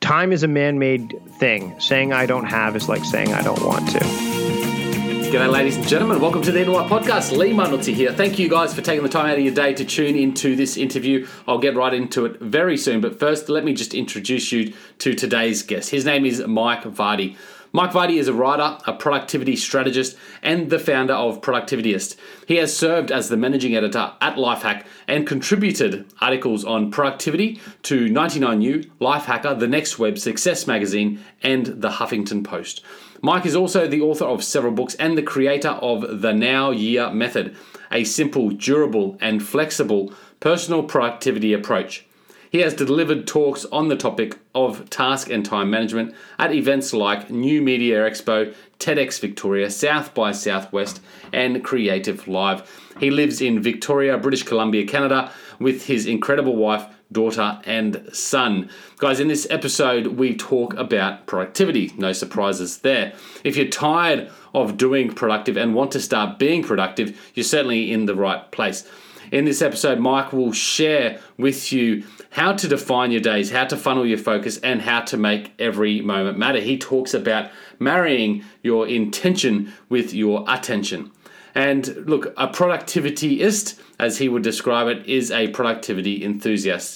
time is a man-made thing. Saying I don't have is like saying I don't want to. G'day, ladies and gentlemen. Welcome to the Hidden Life Podcast. Lee Mundelty here. Thank you guys for taking the time out of your day to tune into this interview. I'll get right into it very soon. But first, let me just introduce you to today's guest. His name is Mike Vardy. Mike Vardy is a writer, a productivity strategist, and the founder of Productivityist. He has served as the managing editor at Lifehack and contributed articles on productivity to 99U, Lifehacker, The Next Web, Success Magazine, and The Huffington Post. Mike is also the author of several books and the creator of the Now Year Method, a simple, durable, and flexible personal productivity approach. He has delivered talks on the topic of task and time management at events like New Media Expo, TEDx Victoria, South by Southwest, and Creative Live. He lives in Victoria, British Columbia, Canada, with his incredible wife, daughter, and son. Guys, in this episode, we talk about productivity. No surprises there. If you're tired of doing productive and want to start being productive, you're certainly in the right place. In this episode, Mike will share with you how to define your days, how to funnel your focus, and how to make every moment matter. He talks about marrying your intention with your attention. And look, a productivityist, as he would describe it, is a productivity enthusiast.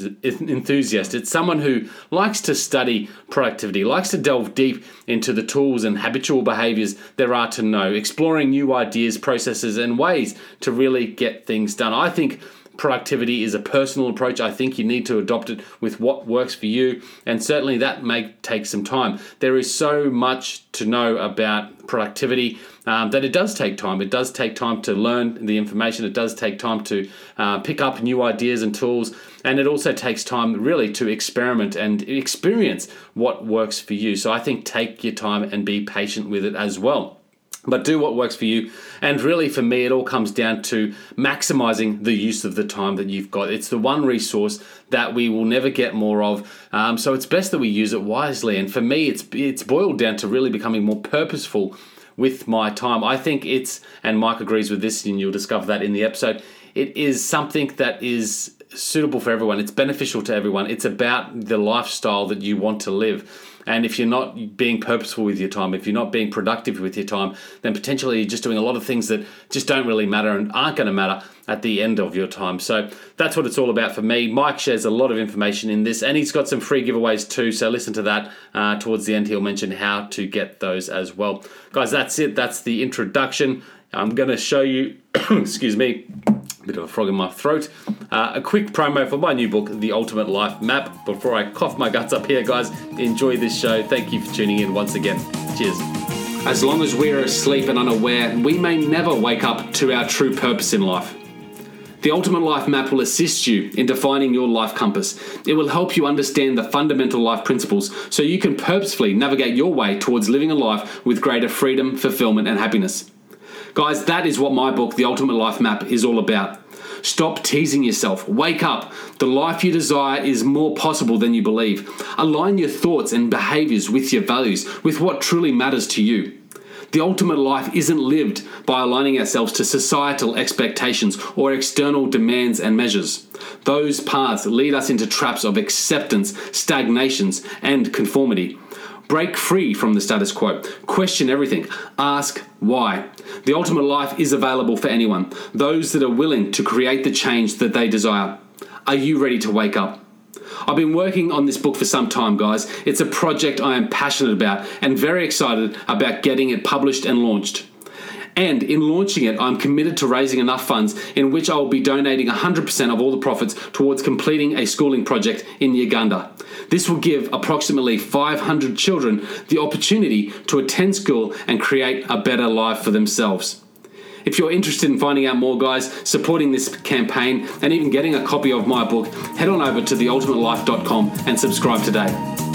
It's someone who likes to study productivity, likes to delve deep into the tools and habitual behaviors there are to know, exploring new ideas, processes, and ways to really get things done. I think productivity is a personal approach. I think you need to adopt it with what works for you, and certainly that may take some time. There is so much to know about productivity that it does take time. It does take time to learn the information. It does take time to pick up new ideas and tools, and it also takes time really to experiment and experience what works for you. So I think take your time and be patient with it as well. But do what works for you. And really, for me, it all comes down to maximizing the use of the time that you've got. It's the one resource that we will never get more of. So it's best that we use it wisely. And for me, it's boiled down to really becoming more purposeful with my time. I think and Mike agrees with this, and you'll discover that in the episode, it is something that is suitable for everyone. It's beneficial to everyone. It's about the lifestyle that you want to live. And if you're not being purposeful with your time, if you're not being productive with your time, then potentially you're just doing a lot of things that just don't really matter and aren't going to matter at the end of your time. So that's what it's all about for me. Mike shares a lot of information in this, and he's got some free giveaways too. So listen to that. Towards the end, he'll mention how to get those as well. Guys, that's it. That's the introduction. I'm going to show you, excuse me, bit of a frog in my throat. A quick promo for my new book, The Ultimate Life Map. Before I cough my guts up here, guys, enjoy this show. Thank you for tuning in once again. Cheers. As long as we're asleep and unaware, we may never wake up to our true purpose in life. The Ultimate Life Map will assist you in defining your life compass. It will help you understand the fundamental life principles so you can purposefully navigate your way towards living a life with greater freedom, fulfillment, and happiness. Guys, that is what my book, The Ultimate Life Map, is all about. Stop teasing yourself. Wake up. The life you desire is more possible than you believe. Align your thoughts and behaviors with your values, with what truly matters to you. The ultimate life isn't lived by aligning ourselves to societal expectations or external demands and measures. Those paths lead us into traps of acceptance, stagnations, and conformity. Break free from the status quo. Question everything. Ask why. The ultimate life is available for anyone, those that are willing to create the change that they desire. Are you ready to wake up? I've been working on this book for some time, guys. It's a project I am passionate about and very excited about getting it published and launched. And in launching it, I'm committed to raising enough funds in which I will be donating 100% of all the profits towards completing a schooling project in Uganda. This will give approximately 500 children the opportunity to attend school and create a better life for themselves. If you're interested in finding out more, guys, supporting this campaign, and even getting a copy of my book, head on over to theultimatelife.com and subscribe today.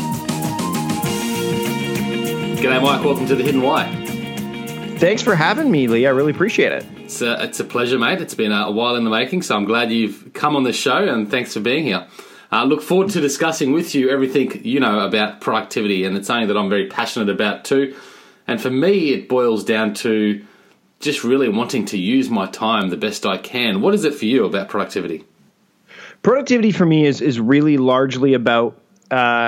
G'day, Mike. Welcome to The Hidden Why. Thanks for having me, Lee. I really appreciate it. It's a pleasure, mate. It's been a while in the making, so I'm glad you've come on the show, and thanks for being here. Look forward to discussing with you everything you know about productivity, and it's something that I'm very passionate about too. And for me, it boils down to just really wanting to use my time the best I can. What is it for you about productivity? Productivity for me is really largely about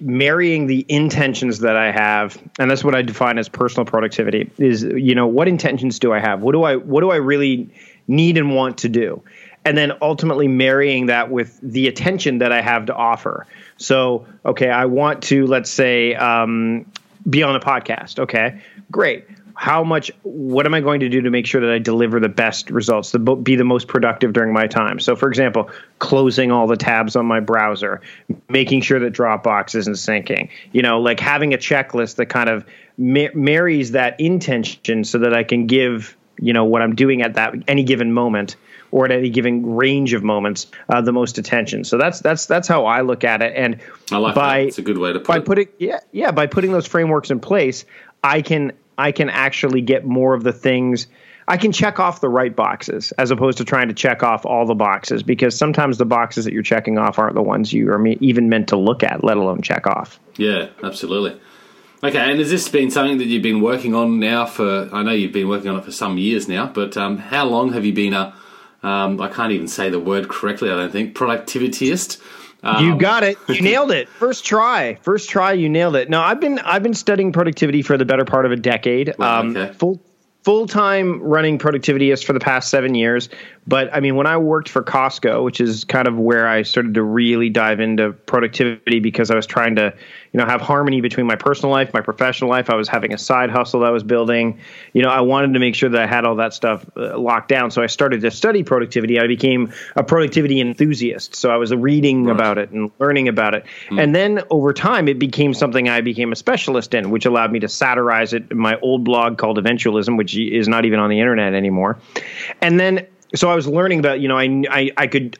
marrying the intentions that I have, and that's what I define as personal productivity, is, what intentions do I have? What do I really need and want to do? And then ultimately marrying that with the attention that I have to offer. So, okay, I want to, let's say, be on a podcast. Okay, great. What am I going to do to make sure that I deliver the best results, to be the most productive during my time? So, for example, closing all the tabs on my browser, making sure that Dropbox isn't syncing, like having a checklist that kind of marries that intention so that I can give, what I'm doing at any given moment, or at any given range of moments, the most attention. So that's how I look at it. And I like that. It's a good way to put it. By putting those frameworks in place, I can actually get more of the things. I can check off the right boxes as opposed to trying to check off all the boxes, because sometimes the boxes that you're checking off aren't the ones you are even meant to look at, let alone check off. Yeah, absolutely. Okay, and has this been something that you've been working on now I know you've been working on it for some years now, but how long have you been I can't even say the word correctly, I don't think, productivityist? You got it. You nailed it. First try, you nailed it. No, I've been studying productivity for the better part of a decade. Okay. Full-time running productivityist for the past 7 years. But I mean, when I worked for Costco, which is kind of where I started to really dive into productivity, because I was trying to, have harmony between my personal life, my professional life. I was having a side hustle that I was building. I wanted to make sure that I had all that stuff locked down. So I started to study productivity. I became a productivity enthusiast. So I was reading about it and learning about it. And then over time, it became something I became a specialist in, which allowed me to satirize it in my old blog called Eventualism, which is not even on the internet anymore. And then, so I was learning about, I could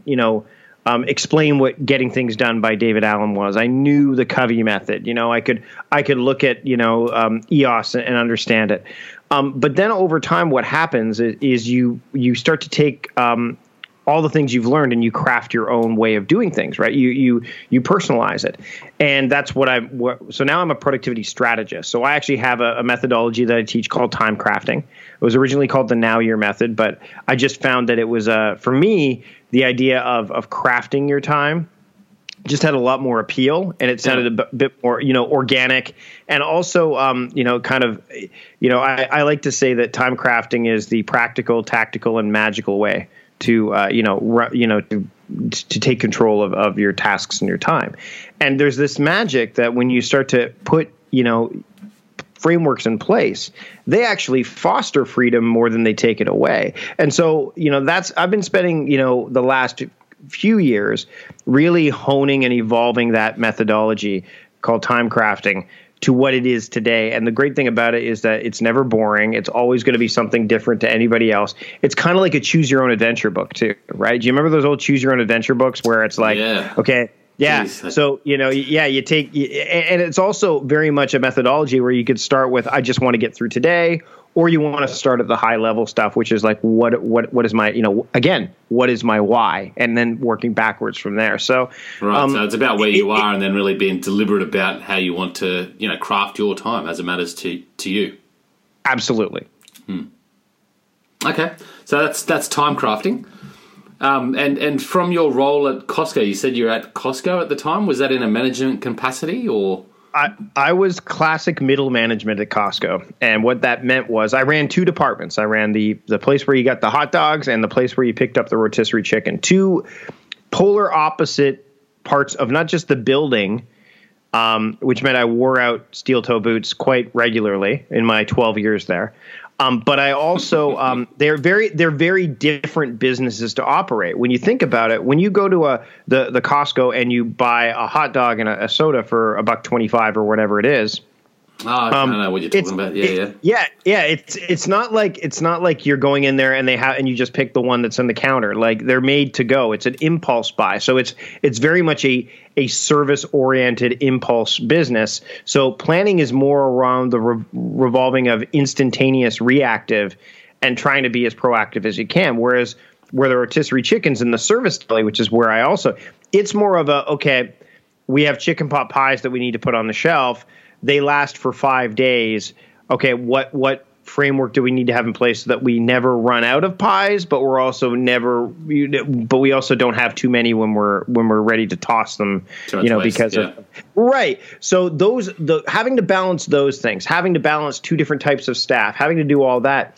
explain what Getting Things Done by David Allen was. I knew the Covey method. I could look at EOS and understand it. But then over time, what happens is you start to take all the things you've learned and you craft your own way of doing things, right? You personalize it. And that's so now I'm a productivity strategist. So I actually have a methodology that I teach called time crafting. It was originally called the Now Year method, but I just found that it was, for me, the idea of crafting your time just had a lot more appeal, and it sounded a bit more, organic. And also, I like to say that time crafting is the practical, tactical, and magical way to to take control of your tasks and your time. And there's this magic that when you start to put, frameworks in place, they actually foster freedom more than they take it away. And so, I've been spending, the last few years really honing and evolving that methodology called time crafting to what it is today. And the great thing about it is that it's never boring. It's always going to be something different to anybody else. It's kind of like a choose your own adventure book too, right? Do you remember those old choose your own adventure books where it's like, okay, yeah. Jeez. So, you take, and it's also very much a methodology where you could start with, I just want to get through today, or you want to start at the high level stuff, which is like, what is my, again, what is my why? And then working backwards from there. So, so it's about where you are and then really being deliberate about how you want to, craft your time as it matters to you. Absolutely. Okay. So that's time crafting. And from your role at Costco, you said you were at Costco at the time. Was that in a management capacity or? I was classic middle management at Costco. And what that meant was I ran two departments. I ran the place where you got the hot dogs and the place where you picked up the rotisserie chicken. Two polar opposite parts of not just the building, which meant I wore out steel toe boots quite regularly in my 12 years there. But I also they're very different businesses to operate. When you think about it, when you go to the Costco and you buy a hot dog and a soda for $1.25 or whatever it is. I don't know what you're talking about. Yeah. It's not like you're going in there and you just pick the one that's on the counter. Like they're made to go. It's an impulse buy. So it's very much a service oriented impulse business. So planning is more around the revolving of instantaneous reactive and trying to be as proactive as you can. Whereas where the rotisserie chicken's in the service deli, which is where it's more of we have chicken pot pies that we need to put on the shelf. They last for 5 days. Okay, what framework do we need to have in place so that we never run out of pies, but we also don't have too many when we're ready to toss them, because of right. So having to balance those things, having to balance two different types of staff, having to do all that.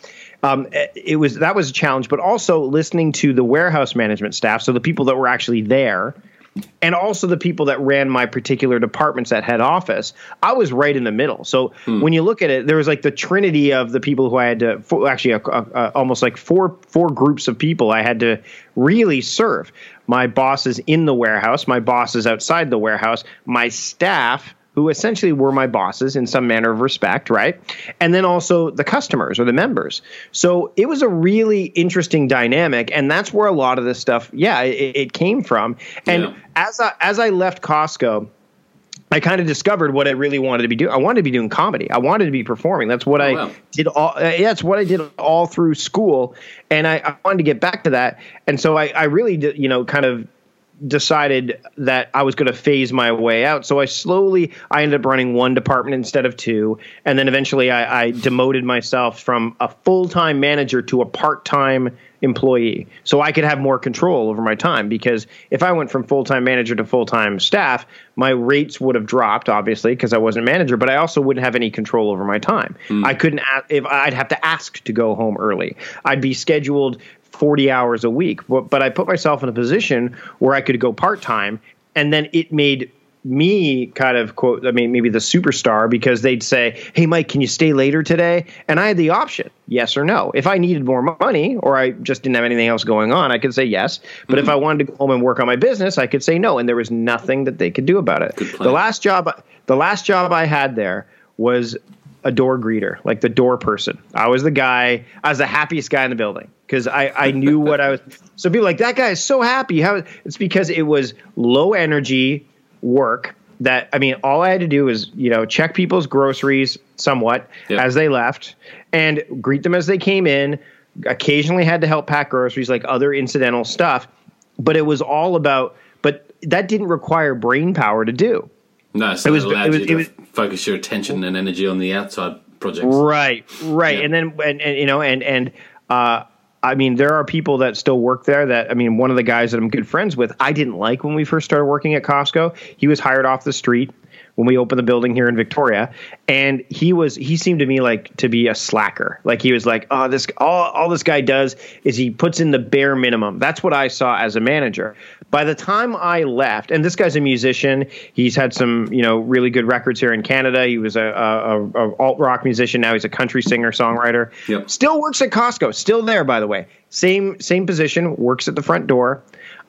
That was a challenge, but also listening to the warehouse management staff, so the people that were actually there, and also the people that ran my particular departments at head office, I was right in the middle. So when you look at it, there was like the trinity of the people who I had to almost like four groups of people I had to really serve. My bosses in the warehouse, my bosses outside the warehouse, my staff, who essentially were my bosses in some manner of respect, right? And then also the customers or the members. So it was a really interesting dynamic, and that's where a lot of this stuff, it came from. And as I left Costco, I kind of discovered what I really wanted to be doing. I wanted to be doing comedy. I wanted to be performing. That's what I did. That's what I did all through school, and I wanted to get back to that. And so I really did, kind of decided that I was going to phase my way out. So I ended up running one department instead of two. And then eventually I demoted myself from a full-time manager to a part-time employee so I could have more control over my time, because if I went from full-time manager to full-time staff, my rates would have dropped, obviously, because I wasn't a manager, but I also wouldn't have any control over my time. I couldn't, I'd have to ask to go home early. I'd be scheduled 40 hours a week, but I put myself in a position where I could go part-time, and then it made me kind of quote, maybe the superstar, because they'd say, "Hey, Mike, can you stay later today?" And I had the option, yes or no. If I needed more money or I just didn't have anything else going on, I could say yes. But if I wanted to go home and work on my business, I could say no. And there was nothing that they could do about it. The last job I had there was a door greeter, like the door person. I was the happiest guy in the building, because I knew what I was. So people like, that guy is so happy. It's because it was low energy work that, all I had to do was, check people's groceries somewhat as they left and greet them as they came in. Occasionally had to help pack groceries, like other incidental stuff, but it was all about, but that didn't require brain power to do. No, so it allowed you to focus your attention and energy on the outside projects. Right. Yeah. And then, there are people that still work there that, one of the guys that I'm good friends with, I didn't like when we first started working at Costco. He was hired off the street when we opened the building here in Victoria, and he seemed to me like to be a slacker. Like he was like, all this guy does is he puts in the bare minimum. That's what I saw as a manager. By the time I left, and this guy's a musician, he's had some really good records here in Canada. He was a alt rock musician. Now he's a country singer songwriter. Yep. Still works at Costco. Still there, by the way. Same position. Works at the front door.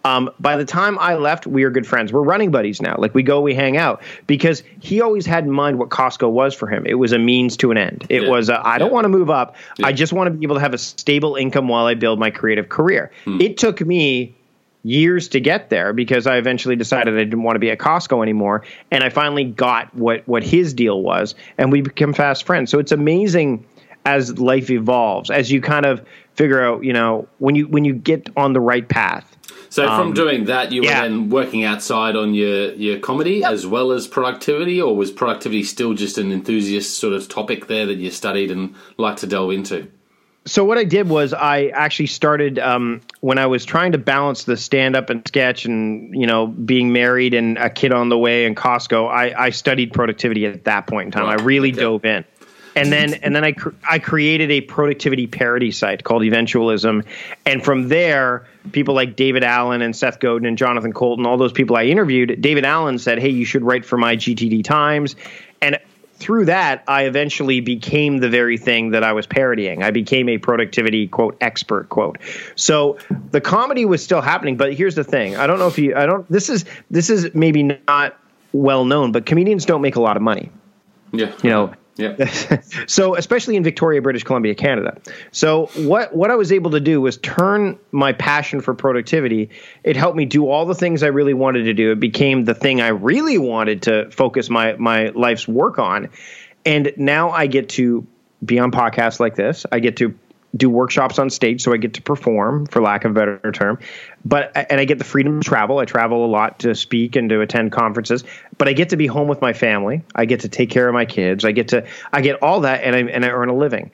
By the time I left, we were good friends. We're running buddies now. Like we hang out, because he always had in mind what Costco was for him. It was a means to an end. It was I don't want to move up. Yeah. I just want to be able to have a stable income while I build my creative career. It took me years to get there, because I eventually decided I didn't want to be at Costco anymore. And I finally got what his deal was, and we became fast friends. So it's amazing as life evolves, as you kind of figure out, when you get on the right path. So from doing that, you were then working outside on your comedy as well as productivity, or was productivity still just an enthusiast sort of topic there that you studied and liked to delve into? So what I did was I actually started when I was trying to balance the stand-up and sketch and, being married and a kid on the way in Costco, I studied productivity at that point in time. Right. I really dove in. And then I created a productivity parody site called Eventualism. And from there, people like David Allen and Seth Godin and Jonathan Colton, all those people I interviewed, David Allen said, "Hey, you should write for my GTD Times." And through that, I eventually became the very thing that I was parodying. I became a productivity, quote, expert, quote. So the comedy was still happening. But here's the thing. I don't know if this is maybe not well known, but comedians don't make a lot of money. Yeah. Yeah. So especially in Victoria, British Columbia, Canada. So what I was able to do was turn my passion for productivity. It helped me do all the things I really wanted to do. It became the thing I really wanted to focus my life's work on. And now I get to be on podcasts like this. I get to do workshops on stage, so I get to perform, for lack of a better term. And I get the freedom to travel. I travel a lot to speak and to attend conferences, but I get to be home with my family. I get to take care of my kids. I get all that, and I earn a living.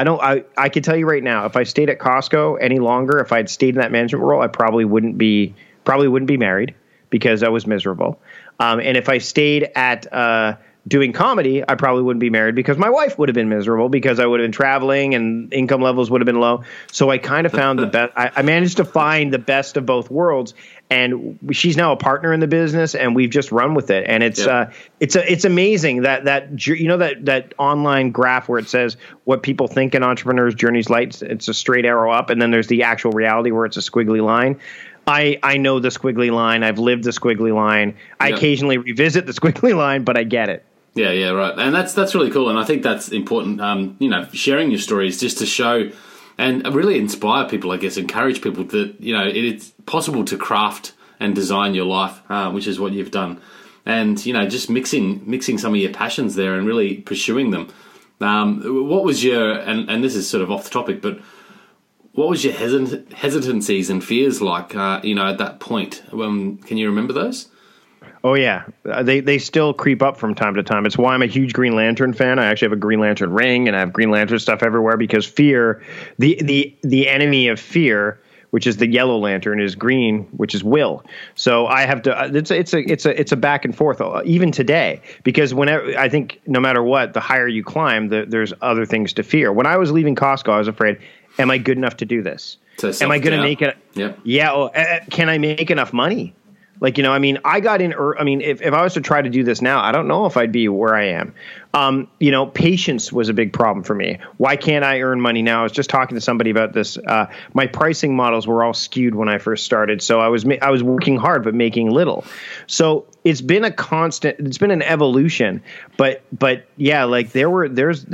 I can tell you right now, if I stayed at Costco any longer, if I had stayed in that management role, I probably wouldn't be married because I was miserable. And if I stayed at doing comedy, I probably wouldn't be married because my wife would have been miserable because I would have been traveling and income levels would have been low. So I kind of found the best. I managed to find the best of both worlds, and she's now a partner in the business, and we've just run with it. And it's amazing that online graph where it says what people think an entrepreneur's journey is like. It's a straight arrow up, and then there's the actual reality where it's a squiggly line. I know the squiggly line. I've lived the squiggly line. I occasionally revisit the squiggly line, but I get it. Yeah, right. And that's really cool. And I think that's important, sharing your stories just to show and really inspire people, I guess, encourage people that, it's possible to craft and design your life, which is what you've done. And, just mixing some of your passions there and really pursuing them. What was your, and this is sort of off the topic, but what was your hesitancies and fears like, at that point? Can you remember those? Oh, yeah. They still creep up from time to time. It's why I'm a huge Green Lantern fan. I actually have a Green Lantern ring, and I have Green Lantern stuff everywhere because fear, the enemy of fear, which is the yellow lantern, is green, which is will. So I have to. It's a back and forth even today, because whenever I think no matter what, the higher you climb, there's other things to fear. When I was leaving Costco, I was afraid, am I good enough to do this? So am I going to make it? Yep. Yeah. Can I make enough money? I got in. If I was to try to do this now, I don't know if I'd be where I am. Patience was a big problem for me. Why can't I earn money now? I was just talking to somebody about this. My pricing models were all skewed when I first started, so I was working hard but making little. So it's been a constant. It's been an evolution. But yeah, like there were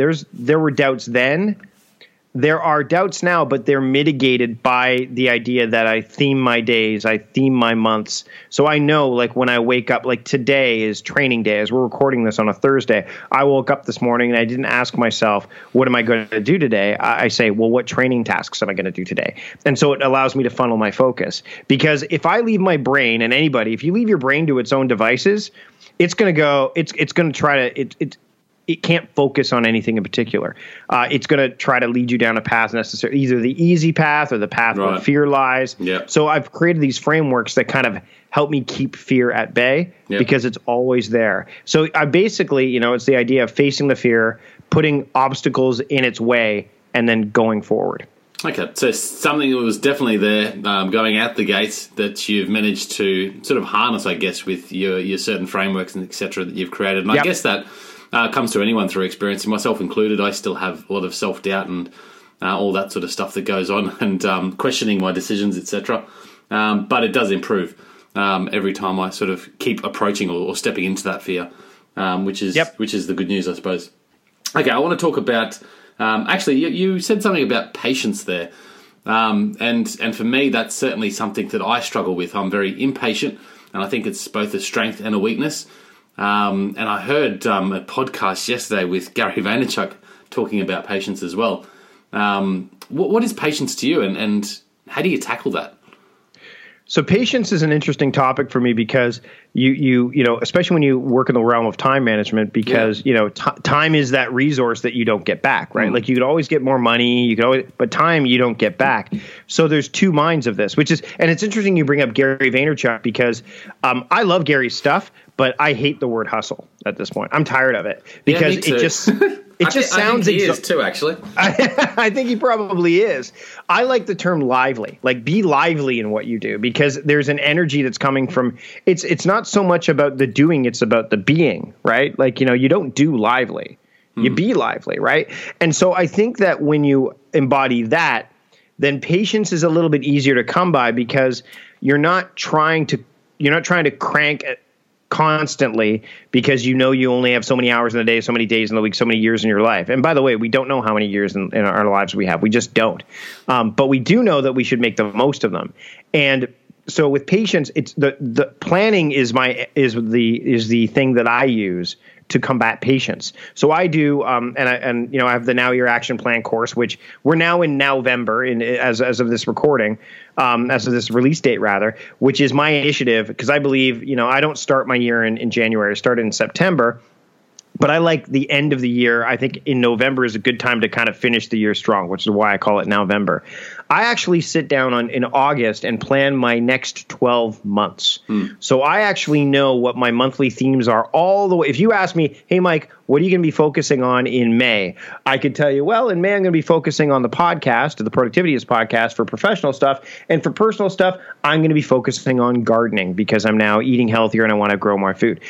doubts then. There are doubts now, but they're mitigated by the idea that I theme my days, I theme my months. So I know, like, when I wake up, like today is training day. As we're recording this on a Thursday, I woke up this morning and I didn't ask myself, what am I going to do today? I say, well, what training tasks am I going to do today? And so it allows me to funnel my focus. Because if I leave my brain, and anybody, if you leave your brain to its own devices, it's going to go, it's going to try to, it can't focus on anything in particular. It's going to try to lead you down a path necessarily, either the easy path or the path where fear lies. Yep. So I've created these frameworks that kind of help me keep fear at bay because it's always there. So I basically, it's the idea of facing the fear, putting obstacles in its way, and then going forward. Okay, so something that was definitely there going out the gates that you've managed to sort of harness, I guess, with your certain frameworks and et cetera that you've created. And I guess that comes to anyone through experience, myself included. I still have a lot of self-doubt and all that sort of stuff that goes on, and questioning my decisions, etc. But it does improve every time I sort of keep approaching or stepping into that fear, which is the good news, I suppose. Okay, I want to talk about actually you said something about patience there, and for me that's certainly something that I struggle with. I'm very impatient, and I think it's both a strength and a weakness. And I heard a podcast yesterday with Gary Vaynerchuk talking about patience as well. What is patience to you, and how do you tackle that? So patience is an interesting topic for me because you especially when you work in the realm of time management, because time is that resource that you don't get back, right? Like you could always get more money, but time you don't get back. So there's two minds of this, and it's interesting you bring up Gary Vaynerchuk because I love Gary's stuff, but I hate the word hustle at this point. I'm tired of it because it just sounds. I think he is too, actually. I think he probably is. I like the term lively. Like, be lively in what you do, because there's an energy that's coming from. It's not so much about the doing; it's about the being, right? Like, you don't do lively, you be lively, right? And so I think that when you embody that, then patience is a little bit easier to come by, because you're not trying to crank it constantly, because you only have so many hours in the day, so many days in the week, so many years in your life. And by the way, we don't know how many years in our lives we have. We just don't. But we do know that we should make the most of them. And so with patience, it's the planning is the thing that I use to combat patience. So I do, and I have the Now Your Action Plan course, which we're now in November, as of this recording, as of this release date rather, which is my initiative because I believe, I don't start my year in January. I started in September. But I like the end of the year. I think in November is a good time to kind of finish the year strong, which is why I call it November. I actually sit down in August and plan my next 12 months. So I actually know what my monthly themes are all the way. If you ask me, hey, Mike, what are you going to be focusing on in May? I could tell you, well, in May, I'm going to be focusing on the podcast, the Productivityist podcast for professional stuff. And for personal stuff, I'm going to be focusing on gardening because I'm now eating healthier and I want to grow more food.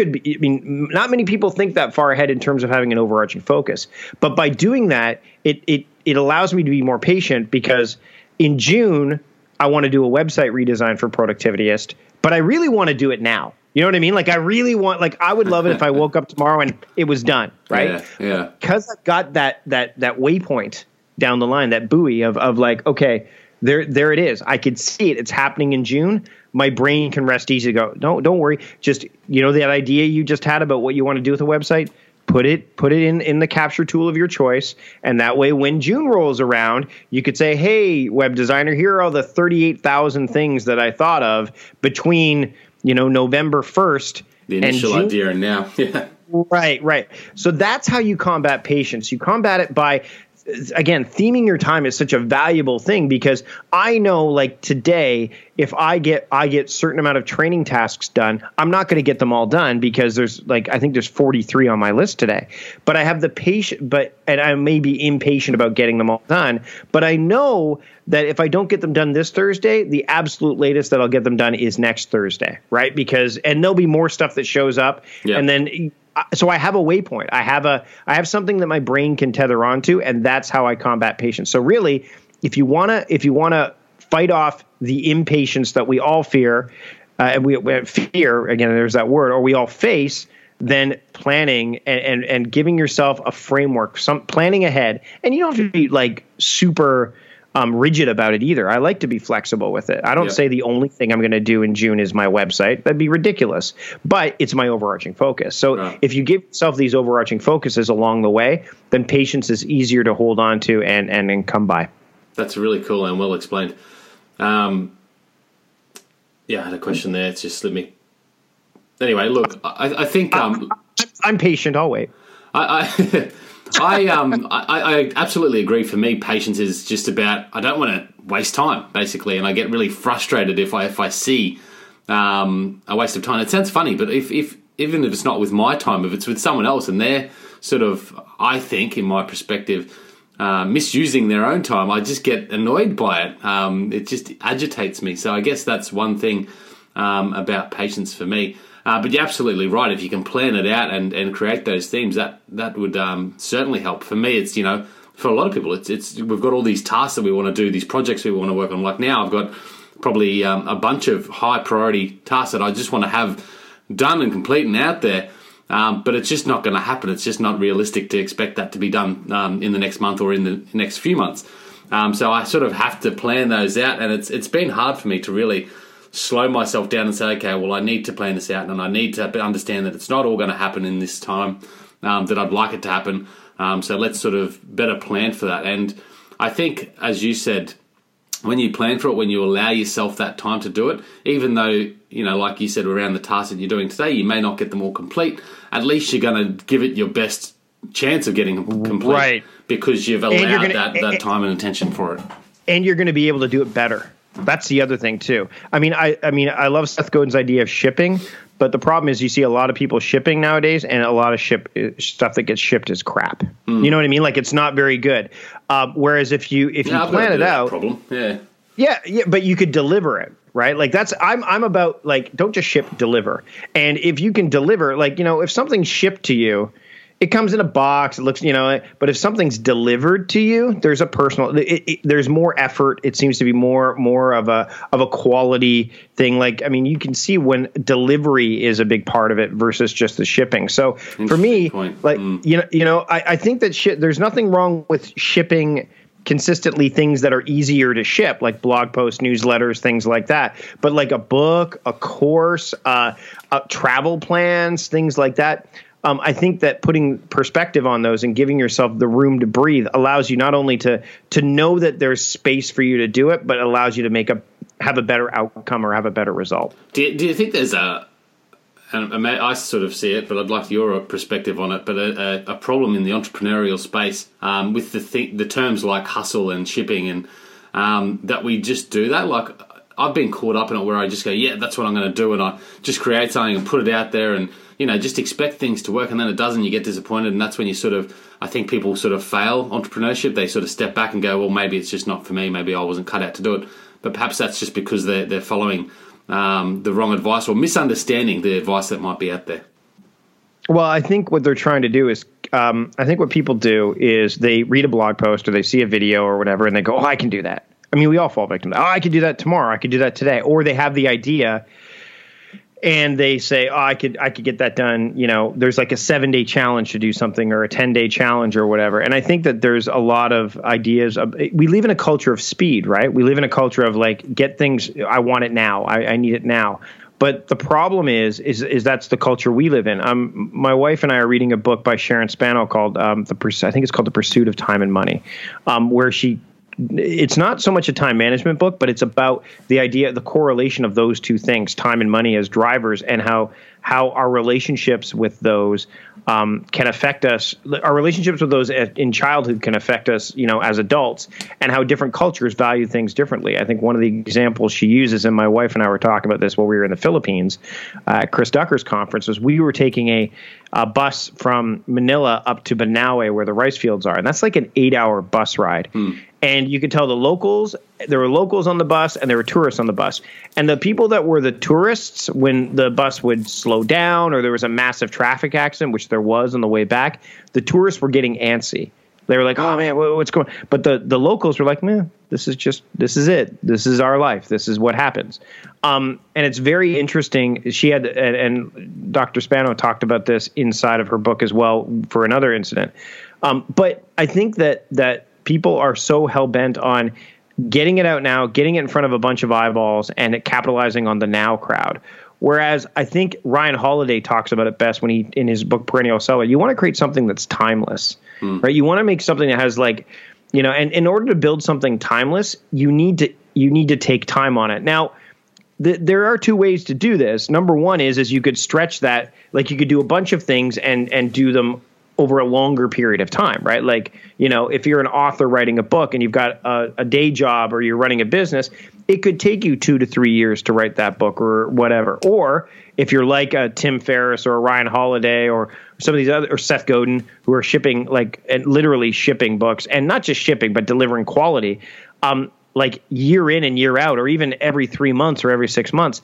Not many people think that far ahead in terms of having an overarching focus. But by doing that, it allows me to be more patient because in June, I want to do a website redesign for Productivityist, but I really want to do it now. You know what I mean? Like I really want, I would love it if I woke up tomorrow and it was done, right? Yeah. Because I've got that waypoint down the line, that buoy of okay, there it is. I could see it. It's happening in June. My brain can rest easy. Go, don't worry. Just, that idea you just had about what you want to do with a website, put it in the capture tool of your choice. And that way, when June rolls around, you could say, hey, web designer, here are all the 38,000 things that I thought of between, November 1st the initial and June. Idea and now. Yeah. Right. So that's how you combat patience. You combat it by, again, theming your time is such a valuable thing because I know, like today, if I get certain amount of training tasks done, I'm not going to get them all done because I think there's 43 on my list today. But I have the patience, and I may be impatient about getting them all done. But I know that if I don't get them done this Thursday, the absolute latest that I'll get them done is next Thursday, right? And there'll be more stuff that shows up, and then. So I have a waypoint. I have something that my brain can tether onto, and that's how I combat patience. So really, if you wanna fight off the impatience that we all fear, and we fear again, there's that word, or we all face, then planning and giving yourself a framework, planning ahead, and you don't have to be super rigid about it either. I like to be flexible with it. I don't say the only thing I'm going to do in June is my website. That'd be ridiculous. But it's my overarching focus. So if you give yourself these overarching focuses along the way, then patience is easier to hold on to and come by. That's really cool and well explained. I had a question there. It's just slipped me. Anyway, look, I think I'm patient. I'll wait. I absolutely agree. For me, patience is just about, I don't want to waste time, basically, and I get really frustrated if I see a waste of time. It sounds funny, but even if it's not with my time, if it's with someone else and they're sort of, I think, in my perspective, misusing their own time, I just get annoyed by it. It just agitates me. So I guess that's one thing about patience for me. But you're absolutely right. If you can plan it out and create those themes, that would certainly help. For me, it's, for a lot of people, it's we've got all these tasks that we want to do, these projects we want to work on. Like now, I've got probably a bunch of high priority tasks that I just want to have done and complete and out there. But it's just not going to happen. It's just not realistic to expect that to be done in the next month or in the next few months. So I sort of have to plan those out, and it's been hard for me to really slow myself down and say, okay, well, I need to plan this out and I need to understand that it's not all going to happen in this time that I'd like it to happen. So let's sort of better plan for that. And I think, as you said, when you plan for it, when you allow yourself that time to do it, even though, like you said, around the tasks that you're doing today, you may not get them all complete, at least you're going to give it your best chance of getting them complete, right? Because you've allowed that time and attention for it. And you're going to be able to do it better. That's the other thing too. I love Seth Godin's idea of shipping, but the problem is you see a lot of people shipping nowadays, and a lot of stuff that gets shipped is crap. You know what I mean? Like it's not very good. Whereas if you plan it out, problem. Yeah, but you could deliver it, right? Like I'm about don't just ship, deliver. And if you can deliver, if something's shipped to you, it comes in a box. It looks, but if something's delivered to you, there's a personal. There's more effort. It seems to be more of a quality thing. You can see when delivery is a big part of it versus just the shipping. So for me, I think that there's nothing wrong with shipping consistently things that are easier to ship, like blog posts, newsletters, things like that. But like a book, a course, travel plans, things like that. I think that putting perspective on those and giving yourself the room to breathe allows you not only to know that there's space for you to do it, but allows you to have a better outcome or have a better result. Do you think there's and I sort of see it, but I'd like your perspective on it, but a problem in the entrepreneurial space with the terms like hustle and shipping, and that we just do that. Like, I've been caught up in it where I just go, yeah, that's what I'm going to do, and I just create something and put it out there and, just expect things to work, and then it doesn't, you get disappointed, and that's when I think people sort of fail entrepreneurship. They sort of step back and go, well, maybe it's just not for me, maybe I wasn't cut out to do it. But perhaps that's just because they're following the wrong advice or misunderstanding the advice that might be out there. Well, I think what they're trying to do is, I think what people do is they read a blog post or they see a video or whatever, and they go, oh, I can do that. I mean, we all fall victim to that. Oh, I could do that tomorrow. I could do that today. Or they have the idea and they say, oh, I could get that done. There's like a 7-day challenge to do something or a 10-day challenge or whatever. And I think that there's a lot of ideas. We live in a culture of speed, right? We live in a culture of like, get things. I want it now. I need it now. But the problem is that's the culture we live in. My wife and I are reading a book by Sharon Spano called I think it's called The Pursuit of Time and Money, where it's not so much a time management book, but it's about the idea, the correlation of those two things, time and money as drivers, and how our relationships with those can affect us. Our relationships with those in childhood can affect us, as adults, and how different cultures value things differently. I think one of the examples she uses, and my wife and I were talking about this while we were in the Philippines at Chris Ducker's conference, was we were taking a bus from Manila up to Banaue, where the rice fields are, and that's like an 8-hour bus ride. And you could tell there were locals on the bus and there were tourists on the bus. And the people that were the tourists, when the bus would slow down or there was a massive traffic accident, which there was on the way back, the tourists were getting antsy. They were like, oh, man, what's going on? But the locals were like, man, this is it. This is our life. This is what happens. And it's very interesting. She had, and Dr. Spano talked about this inside of her book as well for another incident. But I think that people are so hell-bent on getting it out now, getting it in front of a bunch of eyeballs, and capitalizing on the now crowd. Whereas I think Ryan Holiday talks about it best when in his book Perennial Seller, you want to create something that's timeless, right? You want to make something that has and in order to build something timeless, you need to take time on it. Now, there are two ways to do this. Number one is you could stretch that, like you could do a bunch of things and do them over a longer period of time, right? Like, if you're an author writing a book and you've got a day job or you're running a business, it could take you 2 to 3 years to write that book or whatever. Or if you're like a Tim Ferriss or a Ryan Holiday or some of these other, or Seth Godin, who are shipping, and literally shipping books, and not just shipping, but delivering quality, like year in and year out, or even every 3 months or every 6 months,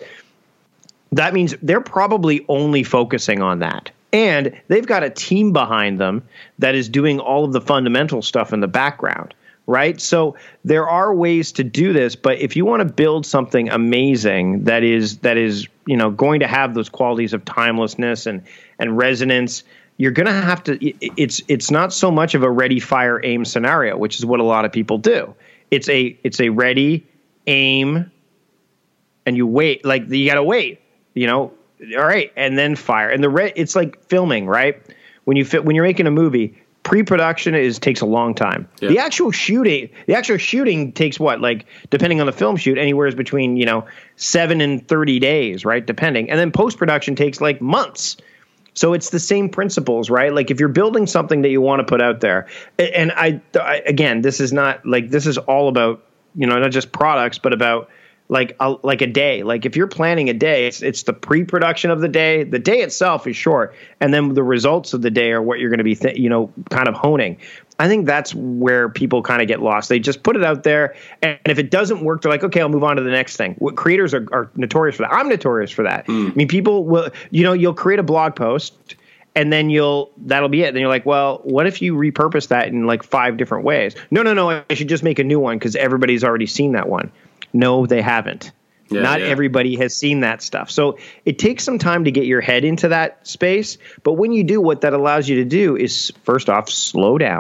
that means they're probably only focusing on that. And they've got a team behind them that is doing all of the fundamental stuff in the background, right? So there are ways to do this, but if you want to build something amazing that is going to have those qualities of timelessness and resonance, you're going to have to. It's not so much of a ready, fire, aim scenario, which is what a lot of people do. It's a ready, aim, and you wait. Like, you got to wait. All right, and then fire. And it's like filming, right? When you're making a movie, pre-production takes a long time. Yeah. The actual shooting takes what? Like, depending on the film shoot, anywhere between 7 and 30 days, right? Depending. And then post-production takes like months. So it's the same principles, right? Like, if you're building something that you want to put out there, and again, this is all about not just products, but about like a day. Like, if you're planning a day, it's the pre-production of the day. The day itself is short, and then the results of the day are what you're going to be kind of honing. I think that's where people kind of get lost. They just put it out there, and if it doesn't work, they're like, okay, I'll move on to the next thing. Creators are notorious for that. I'm notorious for that. I mean, people will, you'll create a blog post, and then that'll be it. Then you're like, well, what if you repurpose that in like 5 different ways? No, I should just make a new one because everybody's already seen that one. No, they haven't. Not everybody has seen that stuff. So it takes some time to get your head into that space. But when you do, what that allows you to do is, first off, slow down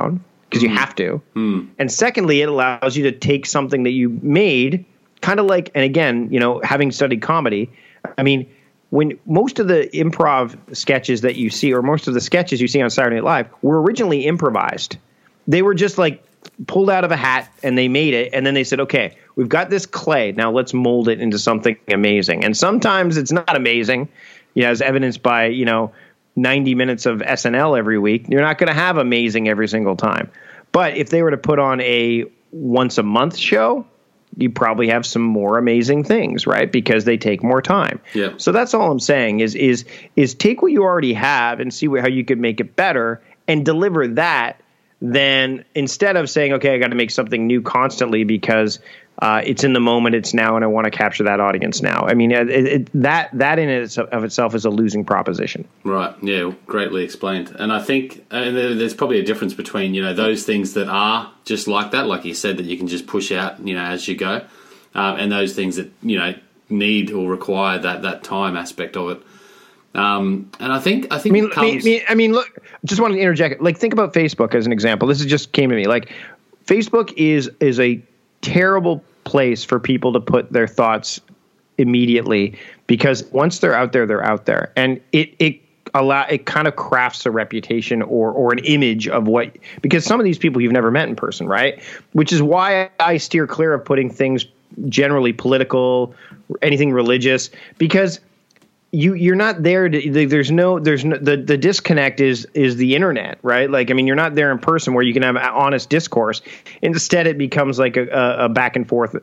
because you have to. And secondly, it allows you to take something that you made, kind of like, and again, having studied comedy, I mean, when most of the improv sketches that you see, or most of the sketches you see on Saturday Night Live, were originally improvised. They were just like pulled out of a hat and they made it. And then they said, okay, we've got this clay. Now let's mold it into something amazing. And sometimes it's not amazing, as evidenced by, 90 minutes of SNL every week. You're not going to have amazing every single time. But if they were to put on a once a month show, you probably have some more amazing things, right? Because they take more time. Yeah. So that's all I'm saying is take what you already have and see how you could make it better and deliver that. Then instead of saying, okay, I got to make something new constantly because it's in the moment, it's now, and I want to capture that audience now. I mean, that in of itself is a losing proposition. Right. Yeah. Greatly explained. And I think there's probably a difference between those things that are just like that, like you said, that you can just push out as you go, and those things that need or require that time aspect of it. And I think. I mean, look. Just wanted to interject. Like, think about Facebook as an example. This just came to me. Like, Facebook is a terrible place for people to put their thoughts immediately, because once they're out there, and it kind of crafts a reputation or an image of what, because some of these people you've never met in person, right? Which is why I steer clear of putting things generally political, anything religious, because you're not there to, there's no the disconnect is the internet, right? Like, I mean, you're not there in person where you can have honest discourse. Instead, it becomes like a back and forth,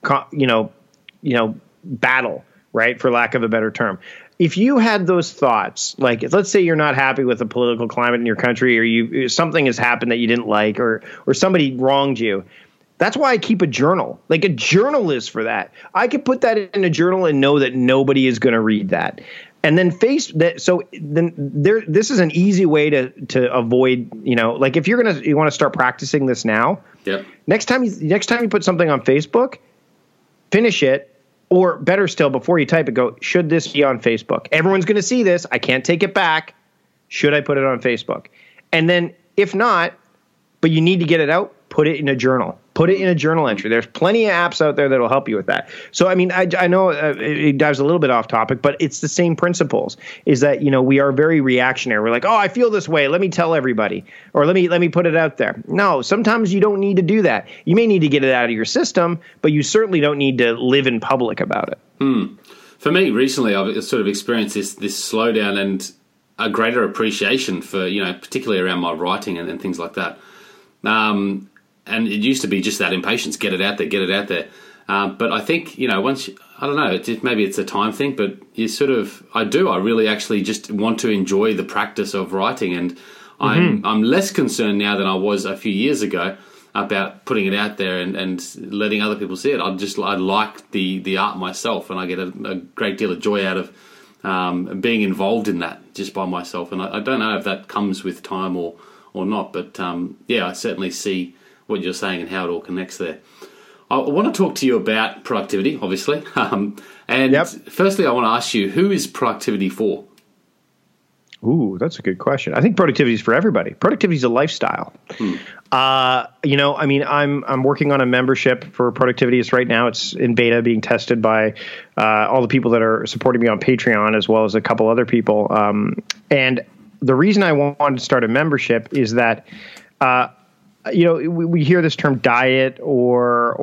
battle, right? For lack of a better term. If you had those thoughts, like, let's say you're not happy with the political climate in your country, or something has happened that you didn't like, or somebody wronged you. That's why I keep a journal. Like, a journal is for that. I could put that in a journal and know that nobody is going to read that. And then this is an easy way to avoid, like, if you want to start practicing this now. Yep. Next time you put something on Facebook, finish it, or better still, before you type it, go, should this be on Facebook? Everyone's going to see this. I can't take it back. Should I put it on Facebook? And then if not, but you need to get it out, put it in a journal. Put it in a journal entry. There's plenty of apps out there that will help you with that. So, I mean, I know it dives a little bit off topic, but it's the same principles. Is that, we are very reactionary. We're like, oh, I feel this way. Let me tell everybody, or let me put it out there. No, sometimes you don't need to do that. You may need to get it out of your system, but you certainly don't need to live in public about it. For me, recently, I've sort of experienced this slowdown and a greater appreciation for, particularly around my writing and things like that. And it used to be just that impatience, get it out there. But I think, once, I don't know, maybe it's a time thing, but I really actually just want to enjoy the practice of writing. And I'm less concerned now than I was a few years ago about putting it out there and letting other people see it. I like the art myself, and I get a great deal of joy out of being involved in that just by myself. And I don't know if that comes with time or not, but I certainly see what you're saying and how it all connects there. I want to talk to you about productivity, obviously. Firstly, I want to ask you, who is productivity for? Ooh, that's a good question. I think productivity is for everybody. Productivity is a lifestyle. I'm working on a membership for Productivityist right now. It's in beta, being tested by all the people that are supporting me on Patreon, as well as a couple other people. And the reason I wanted to start a membership is that we hear this term diet or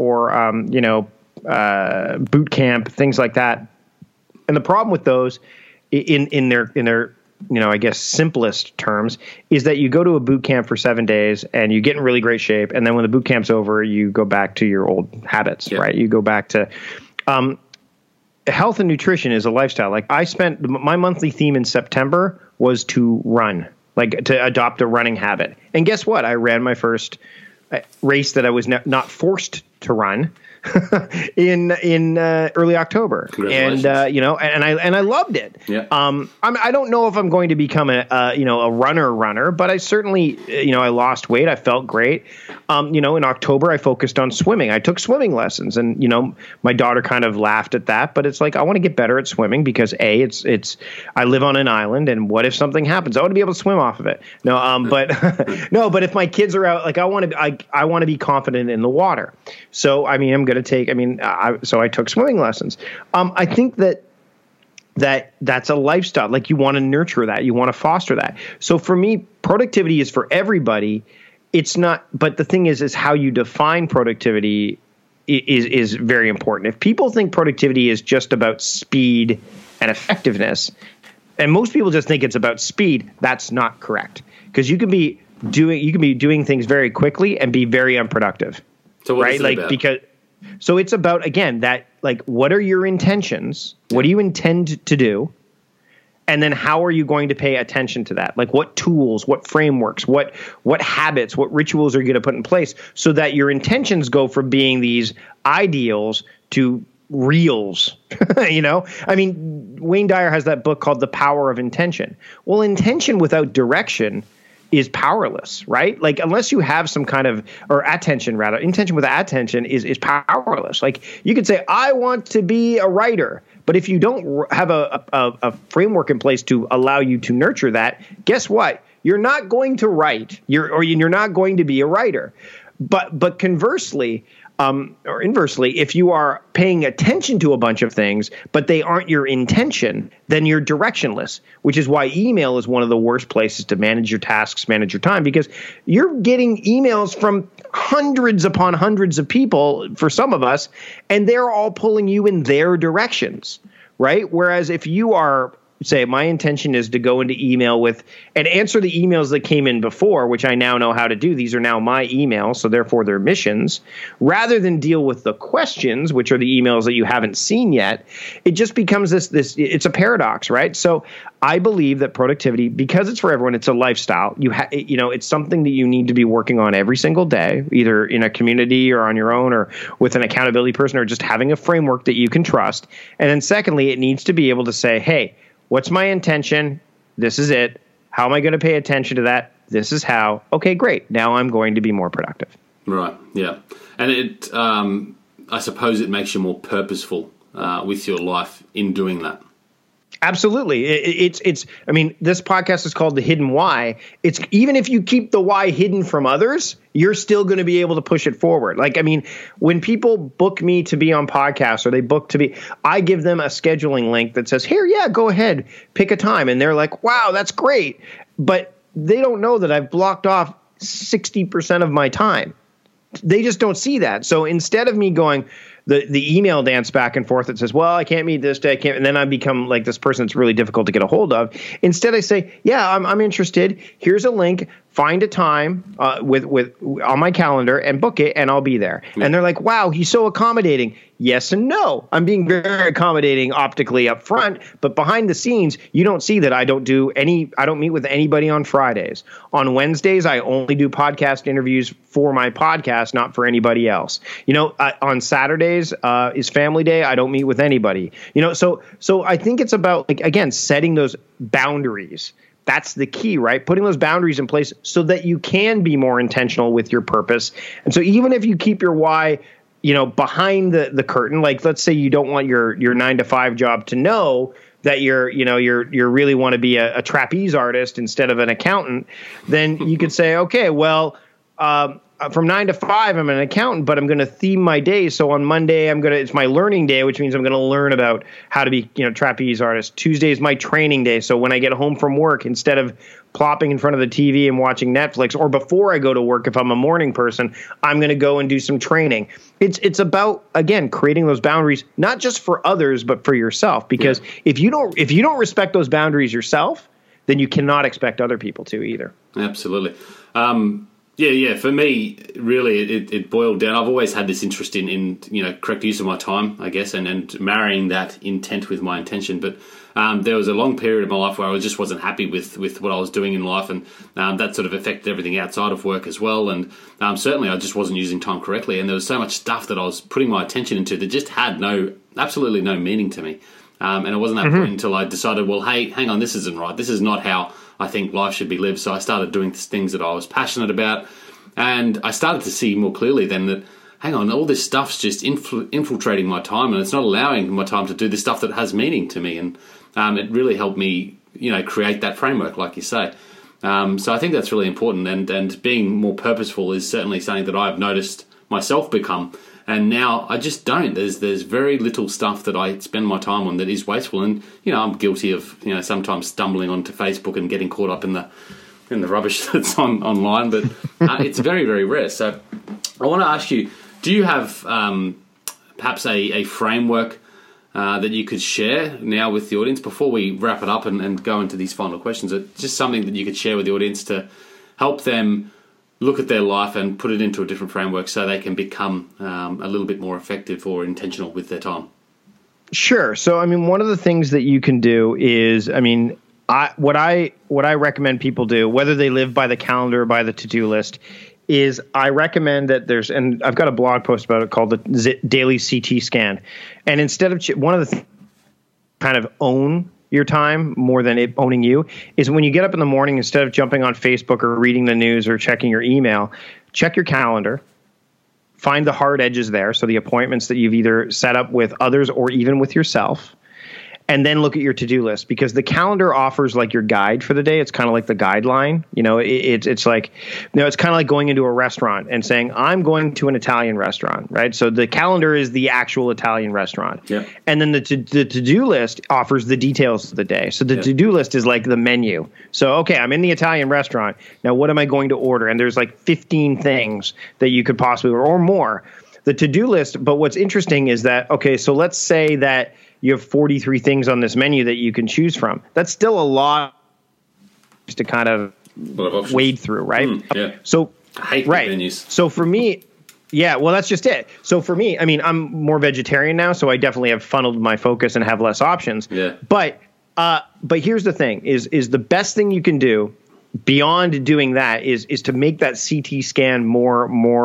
boot camp, things like that. And the problem with those in their I guess simplest terms is that you go to a boot camp for 7 days and you get in really great shape. And then when the boot camp's over, you go back to your old habits, right? You go back to, health and nutrition is a lifestyle. Like, I spent my monthly theme in September was to run. Like, to adopt a running habit. And guess what? I ran my first race that I was not forced to run. in early October, and I loved it. Yeah. I don't know if I'm going to become a runner, but I certainly I lost weight. I felt great. In October I focused on swimming. I took swimming lessons, and my daughter kind of laughed at that, but it's like I want to get better at swimming because it's I live on an island, and what if something happens? I want to be able to swim off of it. But if my kids are out, like I want to be confident in the water. So I took swimming lessons. I think that's a lifestyle. Like you want to nurture that, you want to foster that. So for me, productivity is for everybody. It's not, but the thing is how you define productivity is very important. If people think productivity is just about speed and effectiveness, and most people just think it's about speed, that's not correct. Because you can be doing things very quickly and be very unproductive. So what is it about? So it's about, again, that like, what are your intentions? What do you intend to do? And then how are you going to pay attention to that? Like what tools, what frameworks, what habits, what rituals are you going to put in place so that your intentions go from being these ideals to reals? Wayne Dyer has that book called The Power of Intention. Well, intention without direction is powerless, right? Like unless you have some kind of, or intention without attention is powerless. Like you could say, I want to be a writer, but if you don't have a framework in place to allow you to nurture that, guess what? You're not going to write. You're not going to be a writer. But conversely, or inversely, if you are paying attention to a bunch of things, but they aren't your intention, then you're directionless, which is why email is one of the worst places to manage your tasks, manage your time, because you're getting emails from hundreds upon hundreds of people for some of us, and they're all pulling you in their directions, right? Whereas if you are, say, my intention is to go into email with and answer the emails that came in before, which I now know how to do. These are now my emails, so therefore they're missions. Rather than deal with the questions, which are the emails that you haven't seen yet, it just becomes this it's a paradox, right? So I believe that productivity, because it's for everyone, it's a lifestyle. It's something that you need to be working on every single day, either in a community or on your own or with an accountability person, or just having a framework that you can trust. And then secondly, it needs to be able to say, hey, what's my intention? This is it. How am I going to pay attention to that? This is how. Okay, great. Now I'm going to be more productive. Right. Yeah. And it, I suppose it makes you more purposeful with your life in doing that. Absolutely. It's this podcast is called The Hidden Why. It's even if you keep the why hidden from others, you're still going to be able to push it forward. When people book me to be on podcasts or they book to be, I give them a scheduling link that says, here, yeah, go ahead, pick a time. And they're like, wow, that's great. But they don't know that I've blocked off 60% of my time. They just don't see that. So instead of me going, the email dance back and forth that says, well, I can't meet this day, I can't, and then I become like this person that's really difficult to get a hold of. Instead, I say, yeah, I'm interested. Here's a link. Find a time with on my calendar and book it, and I'll be there. Yeah. And they're like, wow, he's so accommodating. Yes and no. I'm being very accommodating optically up front, but behind the scenes, you don't see that I don't meet with anybody on Fridays. On Wednesdays, I only do podcast interviews for my podcast, not for anybody else. On Saturdays is family day. I don't meet with anybody. So I think it's about, again, setting those boundaries. That's the key, right? Putting those boundaries in place so that you can be more intentional with your purpose. And so even if you keep your why, behind the curtain, like let's say you don't want your 9-to-5 job to know that you're really want to be a trapeze artist instead of an accountant, then you could say, okay, well, from 9 to 5, I'm an accountant, but I'm going to theme my days. So on Monday, it's my learning day, which means I'm going to learn about how to be, trapeze artist. Tuesday is my training day. So when I get home from work, instead of plopping in front of the TV and watching Netflix, or before I go to work, if I'm a morning person, I'm going to go and do some training. It's about, again, creating those boundaries, not just for others, but for yourself. Because if you don't respect those boundaries yourself, then you cannot expect other people to either. Absolutely. Yeah. For me, really, it boiled down. I've always had this interest in correct use of my time, I guess, and marrying that intent with my intention. But there was a long period of my life where I just wasn't happy with what I was doing in life, and that sort of affected everything outside of work as well. And certainly, I just wasn't using time correctly, and there was so much stuff that I was putting my attention into that just had absolutely no meaning to me. And it wasn't that point until I decided, well, hey, hang on, this isn't right. This is not how I think life should be lived. So I started doing things that I was passionate about, and I started to see more clearly then that, hang on, all this stuff's just infiltrating my time, and it's not allowing my time to do the stuff that has meaning to me. And it really helped me, create that framework, like you say. So I think that's really important, and being more purposeful is certainly something that I've noticed myself become. And now I just don't. There's very little stuff that I spend my time on that is wasteful. And, I'm guilty of, sometimes stumbling onto Facebook and getting caught up in the rubbish that's online. But it's very, very rare. So I want to ask you, do you have perhaps a framework that you could share now with the audience before we wrap it up and go into these final questions? Just something that you could share with the audience to help them look at their life and put it into a different framework so they can become a little bit more effective or intentional with their time. Sure. So, one of the things that you can do is, what I recommend people do, whether they live by the calendar or by the to-do list, is I recommend that and I've got a blog post about it called the Daily CT Scan. And instead of one of the kind of own your time more than it owning you is when you get up in the morning, instead of jumping on Facebook or reading the news or checking your email, check your calendar, find the hard edges there. So the appointments that you've either set up with others or even with yourself, and then look at your to-do list, because the calendar offers like your guide for the day. It's kind of like the guideline. It's like, it's kind of like going into a restaurant and saying, I'm going to an Italian restaurant, right? So the calendar is the actual Italian restaurant. Yeah. And then the to-do list offers the details of the day. So the to-do list is like the menu. So, okay, I'm in the Italian restaurant. Now, what am I going to order? And there's like 15 things that you could possibly order or more. The to-do list, but what's interesting is that, okay, so let's say that you have 43 things on this menu that you can choose from. That's still a lot to kind of wade through, right? Yeah. So, I hate menus. So for me, yeah, well, that's just it. So for me, I'm more vegetarian now, so I definitely have funneled my focus and have less options. Yeah. But here's the thing: is the best thing you can do beyond doing that is to make that CT scan more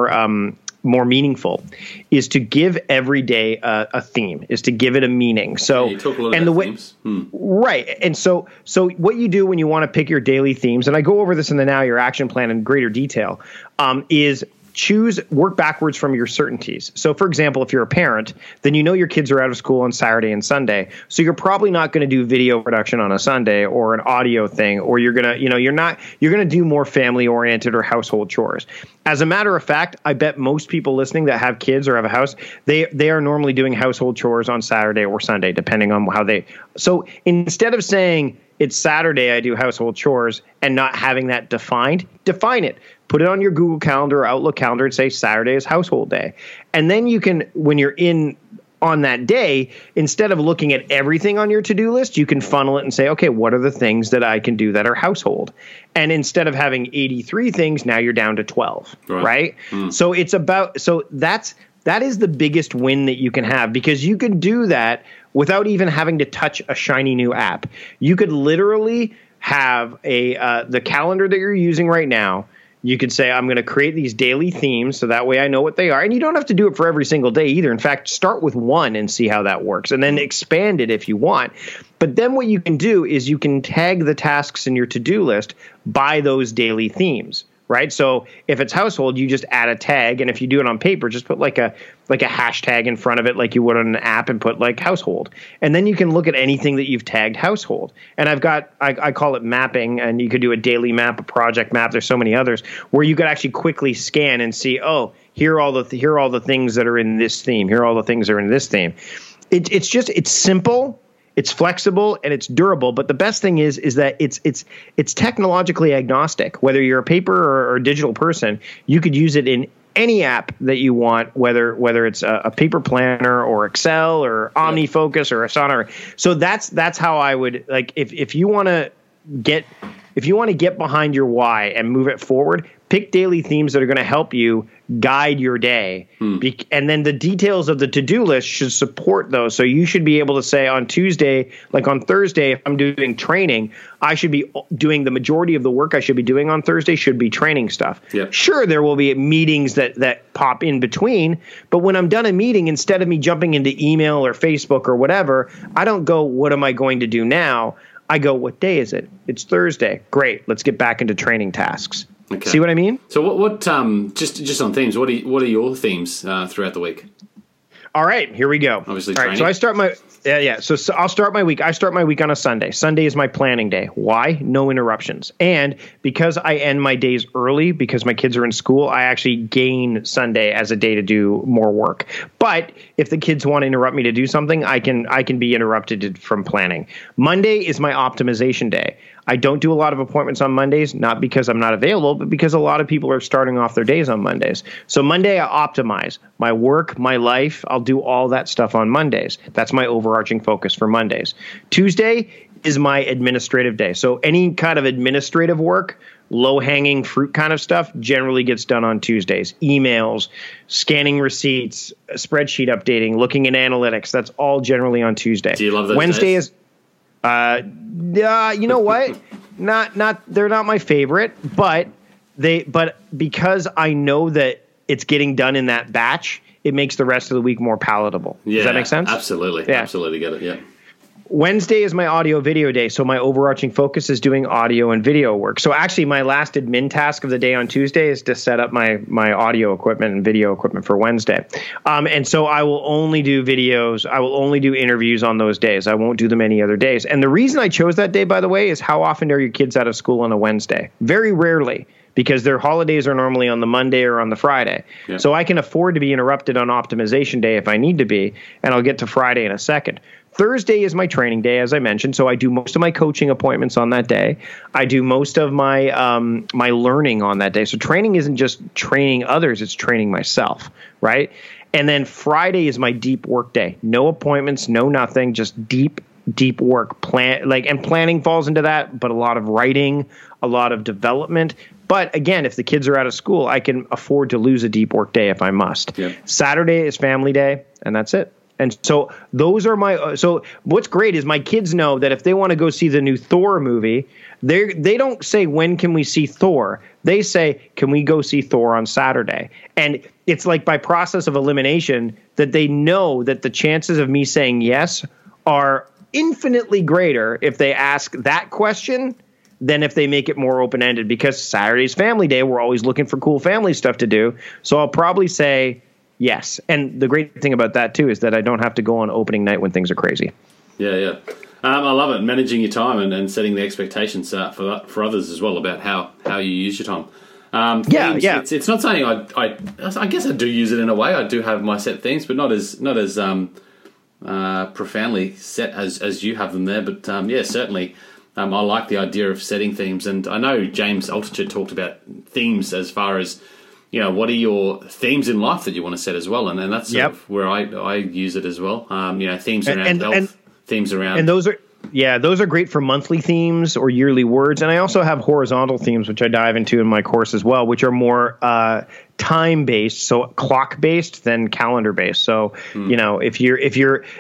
meaningful, is to give every day a theme, is to give it a meaning. So, you talk a lot about themes. Right. And so what you do when you want to pick your daily themes, and I go over this in the Now Your Action Plan in greater detail, is work backwards from your certainties. So, for example, if you're a parent, then your kids are out of school on Saturday and Sunday. So you're probably not going to do video production on a Sunday or an audio thing, or you're going to do more family oriented or household chores. As a matter of fact, I bet most people listening that have kids or have a house, they are normally doing household chores on Saturday or Sunday, depending on how so instead of saying it's Saturday, I do household chores, and not having that defined, define it. Put it on your Google Calendar or Outlook calendar and say Saturday is household day. And then you can, when you're on that day, instead of looking at everything on your to-do list, you can funnel it and say, okay, what are the things that I can do that are household? And instead of having 83 things, now you're down to 12, right? So that is the biggest win that you can have, because you can do that without even having to touch a shiny new app. You could literally have the calendar that you're using right now. You could say, I'm going to create these daily themes, so that way I know what they are. And you don't have to do it for every single day either. In fact, start with one and see how that works, and then expand it if you want. But then what you can do is you can tag the tasks in your to-do list by those daily themes, right? So if it's household, you just add a tag. And if you do it on paper, just put like a hashtag in front of it like you would on an app, and put like household. And then you can look at anything that you've tagged household. And I call it mapping, and you could do a daily map, a project map. There's so many others where you could actually quickly scan and see, oh, here are all the things that are in this theme. Here are all the things that are in this theme. It's simple. It's flexible and it's durable, but the best thing is that it's technologically agnostic. Whether you're a paper or a digital person, you could use it in any app that you want, whether it's a paper planner or Excel or OmniFocus or Asana. So that's how I would, like, if you want to get behind your why and move it forward, pick daily themes that are going to help you guide your day. And then the details of the to-do list should support those. So you should be able to say on Tuesday, like on Thursday, if I'm doing training, I should be doing the majority of the work I should be doing on Thursday should be training stuff. Yep. Sure, there will be meetings that pop in between, but when I'm done a meeting, instead of me jumping into email or Facebook or whatever, I don't go, what am I going to do now? I go, what day is it? It's Thursday. Great. Let's get back into training tasks. Okay. See what I mean? So what just on themes, what are your themes throughout the week? All right, here we go. Obviously, all right, training. so I start my So I'll start my week. I start my week on a Sunday. Sunday is my planning day. Why? No interruptions. And because I end my days early because my kids are in school, I actually gain Sunday as a day to do more work. But if the kids want to interrupt me to do something, I can be interrupted from planning. Monday is my optimization day. I don't do a lot of appointments on Mondays, not because I'm not available, but because a lot of people are starting off their days on Mondays. So Monday, I optimize my work, my life. I'll do all that stuff on Mondays. That's my overarching focus for Mondays. Tuesday is my administrative day. So any kind of administrative work, low-hanging fruit kind of stuff generally gets done on Tuesdays. Emails, scanning receipts, spreadsheet updating, looking at analytics. That's all generally on Tuesday. Do you love those Wednesday days? You know what? They're not my favorite, but because I know that it's getting done in that batch, it makes the rest of the week more palatable. Yeah, does that make sense? Absolutely. Yeah. Absolutely get it. Yeah. Wednesday is my audio video day, so my overarching focus is doing audio and video work. So actually my last admin task of the day on Tuesday is to set up my audio equipment and video equipment for Wednesday. And so I will only do videos. I will only do interviews on those days. I won't do them any other days. And the reason I chose that day, by the way, is how often are your kids out of school on a Wednesday? Very rarely, because their holidays are normally on the Monday or on the Friday. Yeah. So I can afford to be interrupted on optimization day if I need to be, and I'll get to Friday in a second. Thursday is my training day, as I mentioned, so I do most of my coaching appointments on that day. I do most of my my learning on that day. So training isn't just training others, it's training myself, right? And then Friday is my deep work day. No appointments, no nothing, just deep work. And planning falls into that, but a lot of writing, a lot of development. But again, if the kids are out of school, I can afford to lose a deep work day if I must. Yep. Saturday is family day, and that's it. And so those are so what's great is my kids know that if they want to go see the new Thor movie, they don't say, when can we see Thor? They say, can we go see Thor on Saturday? And it's like by process of elimination that they know that the chances of me saying yes are infinitely greater if they ask that question than if they make it more open-ended, because Saturday's family day. We're always looking for cool family stuff to do. So I'll probably say yes. And the great thing about that, too, is that I don't have to go on opening night when things are crazy. Yeah. I love it, managing your time and setting the expectations for others as well about how you use your time. Themes, it's not something I guess I do use it in a way. I do have my set themes, but not as profoundly set as you have them there. But certainly I like the idea of setting themes. And I know James Altucher talked about themes as far as, what are your themes in life that you want to set as well? And that's sort of where I use it as well. Themes around health, themes around... And those are great for monthly themes or yearly words. And I also have horizontal themes, which I dive into in my course as well, which are more time-based, so clock-based than calendar-based. So, if you're a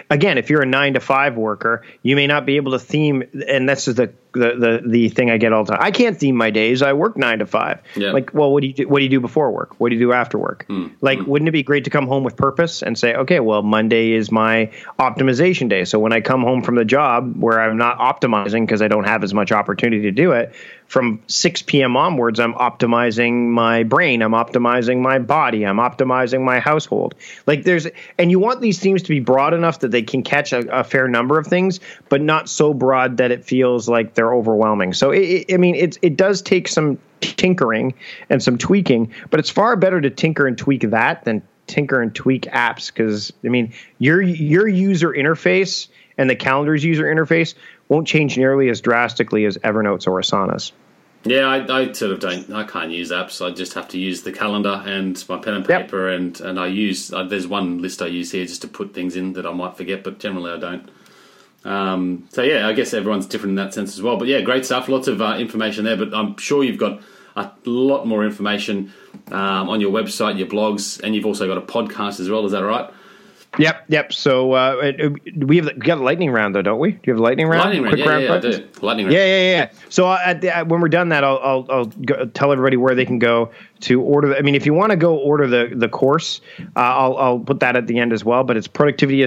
9-to-5 worker, you may not be able to theme, and this is the thing I get all the time. I can't theme my days. I work 9 to 5. Yeah. Like, well, what do you do? What do you do before work? What do you do after work? Wouldn't it be great to come home with purpose and say, okay, well, Monday is my optimization day. So when I come home from the job where I'm not optimizing because I don't have as much opportunity to do it, from 6 p.m. onwards, I'm optimizing my brain. I'm optimizing my body. I'm optimizing my household. And you want these themes to be broad enough that they can catch a fair number of things, but not so broad that it feels like they're overwhelming. So it does take some tinkering and some tweaking, but it's far better to tinker and tweak that than tinker and tweak apps, because your user interface and the calendar's user interface won't change nearly as drastically as Evernote's or Asana's. Yeah, I sort of don't. I can't use apps. I just have to use the calendar and my pen and paper, and I use. There's one list I use here just to put things in that I might forget, but generally I don't. So yeah, I guess everyone's different in that sense as well. But yeah, great stuff. Lots of information there. But I'm sure you've got a lot more information on your website, your blogs, and you've also got a podcast as well. Is that right? Yep. So we got a lightning round though, don't we? Do you have a lightning round? Lightning round, yeah, I do. Lightning round. Yeah. So when we're done that, I'll tell everybody where they can go to order. If you want to go order the course, I'll put that at the end as well. But it's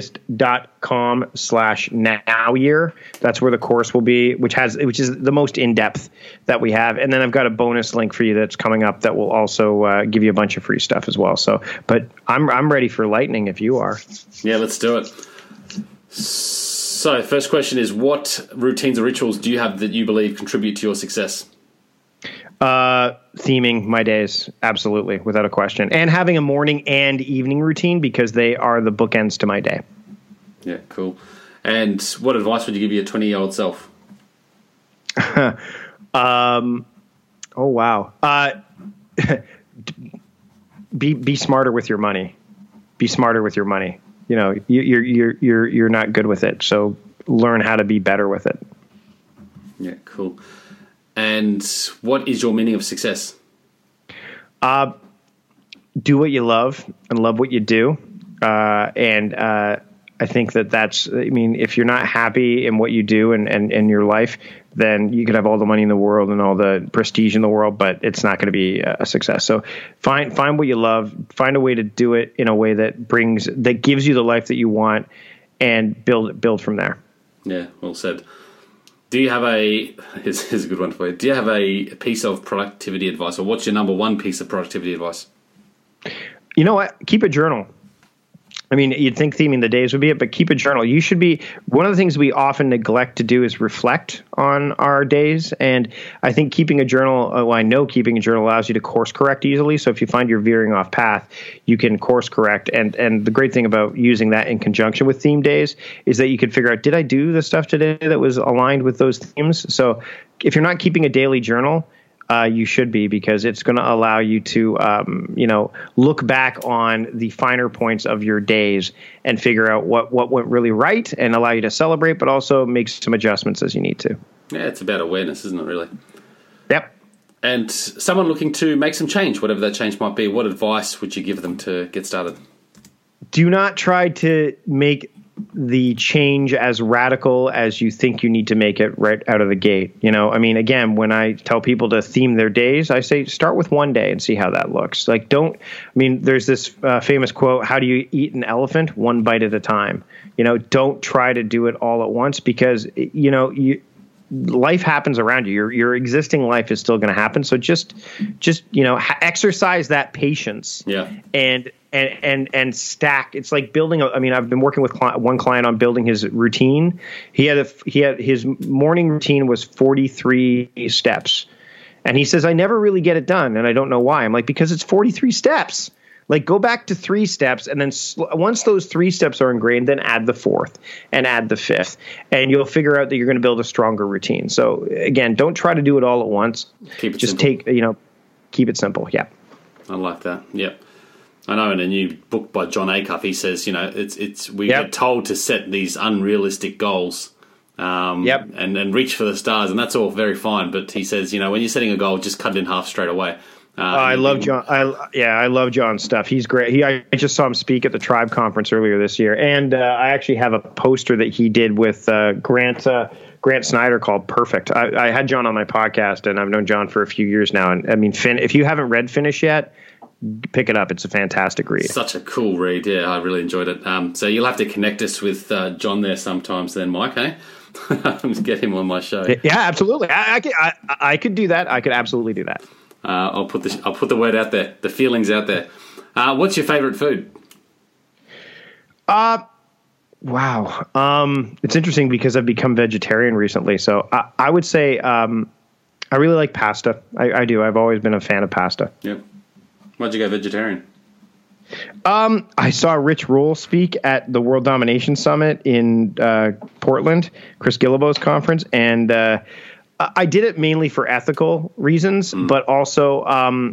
productivityist.com/nowyear. That's where the course will be, which is the most in depth that we have. And then I've got a bonus link for you that's coming up that will also give you a bunch of free stuff as well. So, but I'm ready for lightning if you are. Yeah, let's do it. So, first question is, what routines or rituals do you have that you believe contribute to your success? Theming my days, absolutely, without a question. And having a morning and evening routine because they are the bookends to my day. Yeah, cool. And what advice would you give your 20-year-old self? Oh, wow. Be smarter with your money. Be smarter with your money. You know, you're not good with it, so learn how to be better with it. Yeah, cool. And what is your meaning of success? Do what you love and love what you do. And I think that's, if you're not happy in what you do and your life, then you could have all the money in the world and all the prestige in the world, but it's not going to be a success. So find what you love, find a way to do it in a way that gives you the life that you want, and build from there. Yeah, well said. Do you have here's a good one for you. Do you have a piece of productivity advice, or what's your number one piece of productivity advice? You know what? Keep a journal. You'd think theming the days would be it, but keep a journal. You should be, one of the things we often neglect to do is reflect on our days. And I think keeping a journal, I know keeping a journal allows you to course correct easily. So if you find you're veering off path, you can course correct. And the great thing about using that in conjunction with theme days is that you can figure out, did I do the stuff today that was aligned with those themes? So if you're not keeping a daily journal, you should be, because it's going to allow you to, look back on the finer points of your days and figure out what went really right, and allow you to celebrate, but also make some adjustments as you need to. Yeah, it's about awareness, isn't it, really? Yep. And someone looking to make some change, whatever that change might be, what advice would you give them to get started? Do not try to make the change as radical as you think you need to make it right out of the gate. Again, when I tell people to theme their days, I say start with one day and see how that looks. There's this famous quote, how do you eat an elephant? One bite at a time. Don't try to do it all at once, because, life happens around you. Your existing life is still going to happen. So just exercise that patience. Yeah. And stack. It's like building I've been working with one client on building his routine. He had his morning routine was 43 steps. And he says, I never really get it done. And I don't know why. I'm like, because it's 43 steps. Like, go back to 3 steps, and then once those 3 steps are ingrained, then add the 4th and add the 5th, and you'll figure out that you're going to build a stronger routine. So again, don't try to do it all at once. Keep it Just simple. Keep it simple. Yeah. I like that. Yep. I know in a new book by John Acuff, he says, we get told to set these unrealistic goals, and reach for the stars, and that's all very fine. But he says, when you're setting a goal, just cut it in half straight away. I love John. I love John's stuff. He's great. I just saw him speak at the Tribe Conference earlier this year, and I actually have a poster that he did with Grant Snyder called Perfect. I had John on my podcast, and I've known John for a few years now. And if you haven't read Finish yet, pick it up. It's a fantastic read. Such a cool read. Yeah, I really enjoyed it. So you'll have to connect us with John there sometimes then, Mike, eh? Get him on my show. Yeah, absolutely. I could do that. I could absolutely do that. I'll put the word out there, the feelings out there. What's your favorite food? Wow. It's interesting because I've become vegetarian recently. So I would say I really like pasta. I do. I've always been a fan of pasta. Yep. Why'd you go vegetarian? I saw Rich Roll speak at the World Domination Summit in Portland, Chris Guillebeau's conference, and I did it mainly for ethical reasons, but also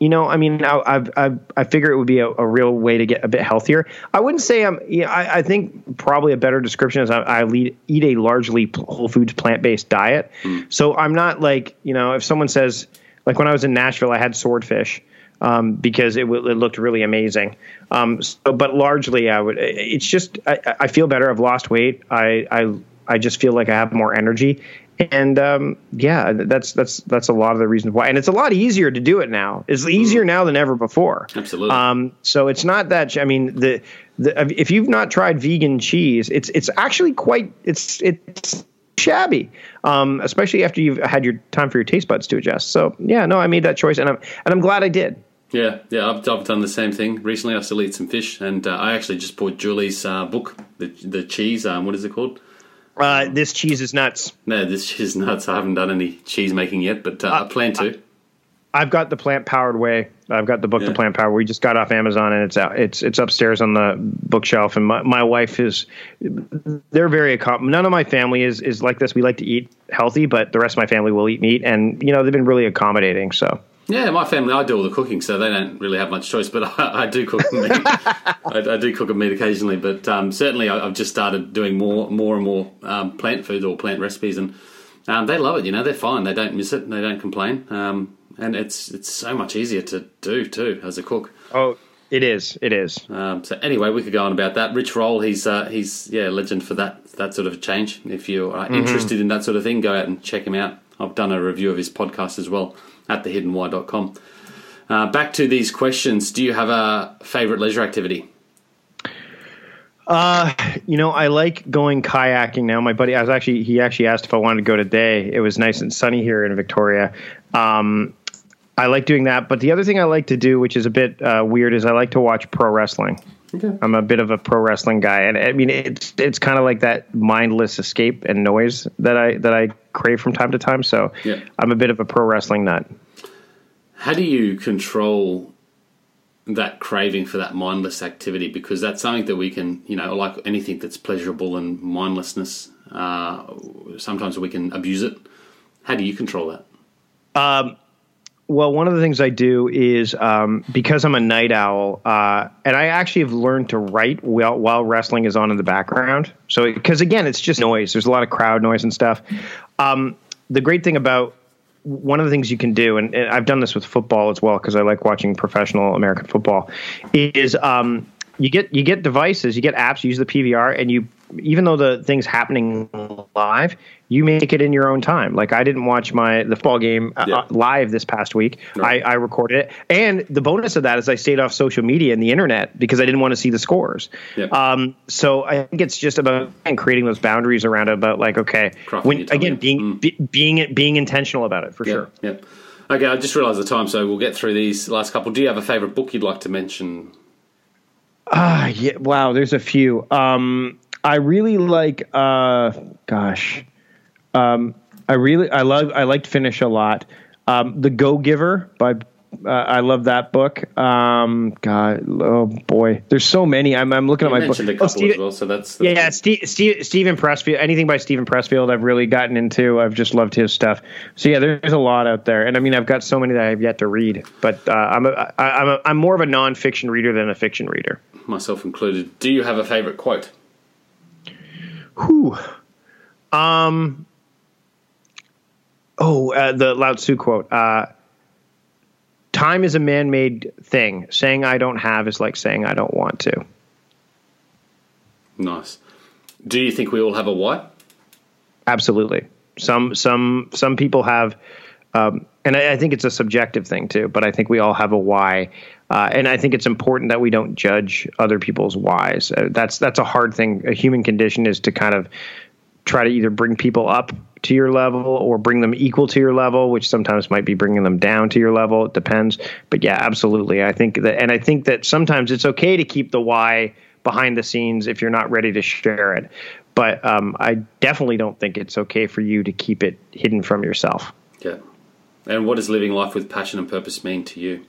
I mean, I figure it would be a real way to get a bit healthier. I wouldn't say I think probably a better description is I eat a largely whole foods plant-based diet. So I'm not like, if someone says, like when I was in Nashville, I had swordfish because it looked really amazing. But largely it's just, I feel better. I've lost weight. I just feel like I have more energy. And that's a lot of the reasons why, and it's a lot easier to do it now. It's easier now than ever before. Absolutely. So it's not that. I mean, if you've not tried vegan cheese, it's actually quite it's shabby, especially after you've had your time for your taste buds to adjust. So I made that choice, and I'm glad I did. Yeah, I've done the same thing recently. I still eat some fish, and I actually just bought Julie's book, the cheese. What is it called? This cheese is nuts. No, this cheese is nuts. I haven't done any cheese making yet, but I plan to. I've got the Plant Powered Way. I've got the book, The Plant Powered. We just got off Amazon, and it's out. It's upstairs on the bookshelf. And my wife they're very none of my family is like this. We like to eat healthy, but the rest of my family will eat meat, and they've been really accommodating. So. Yeah, my family, I do all the cooking, so they don't really have much choice, but I do cook meat. I do cook meat occasionally, but certainly I've just started doing more and more plant food or plant recipes, and they love it. They're fine. They don't miss it. They don't complain. And it's so much easier to do, too, as a cook. Oh, it is. It is. So anyway, we could go on about that. Rich Roll, he's a legend for that sort of change. If you're interested in that sort of thing, go out and check him out. I've done a review of his podcast as well at thehiddenwhy.com. Back to these questions. Do you have a favorite leisure activity? I like going kayaking now. My buddy, he actually asked if I wanted to go today. It was nice and sunny here in Victoria. I like doing that. But the other thing I like to do, which is a bit weird, is I like to watch pro wrestling. Okay. I'm a bit of a pro wrestling guy, and I mean it's kind of like that mindless escape and noise that I crave from time to time. So I'm a bit of a pro wrestling nut. How do you control that craving for that mindless activity? Because that's something that we can, like anything that's pleasurable and mindlessness, sometimes we can abuse it. How do you control that? Well, one of the things I do is because I'm a night owl, and I actually have learned to write while wrestling is on in the background. So, because again, it's just noise. There's a lot of crowd noise and stuff. The great thing about one of the things you can do, and I've done this with football as well because I like watching professional American football, is you get devices, you get apps, you use the PVR, and even though the thing's happening live, you make it in your own time. Like I didn't watch the football game live this past week. Right. I recorded it. And the bonus of that is I stayed off social media and the internet because I didn't want to see the scores. Yep. So I think it's just about creating those boundaries around it, about like, okay, being intentional about it for sure. Yep. Okay. I just realized the time, so we'll get through these last couple. Do you have a favorite book you'd like to mention? Yeah. Wow. There's a few. I really like, I liked Finish a lot. The Go-Giver by, I love that book. God, oh boy, there's so many. I'm looking at my book. A couple as well, so that's Stephen Pressfield. Anything by Stephen Pressfield, I've really gotten into. I've just loved his stuff. So yeah, there's a lot out there, and I mean, I've got so many that I have yet to read. But I'm more of a nonfiction reader than a fiction reader. Myself included. Do you have a favorite quote? The Lao Tzu quote. Time is a man-made thing. Saying I don't have is like saying I don't want to. Nice. Do you think we all have a why? Absolutely. Some people have, and I think it's a subjective thing too, but I think we all have a why. And I think it's important that we don't judge other people's whys. That's a hard thing. A human condition is to kind of try to either bring people up to your level or bring them equal to your level, which sometimes might be bringing them down to your level. It depends. But yeah, absolutely. I think that sometimes it's okay to keep the why behind the scenes if you're not ready to share it. But I definitely don't think it's okay for you to keep it hidden from yourself. Yeah. And what does living life with passion and purpose mean to you?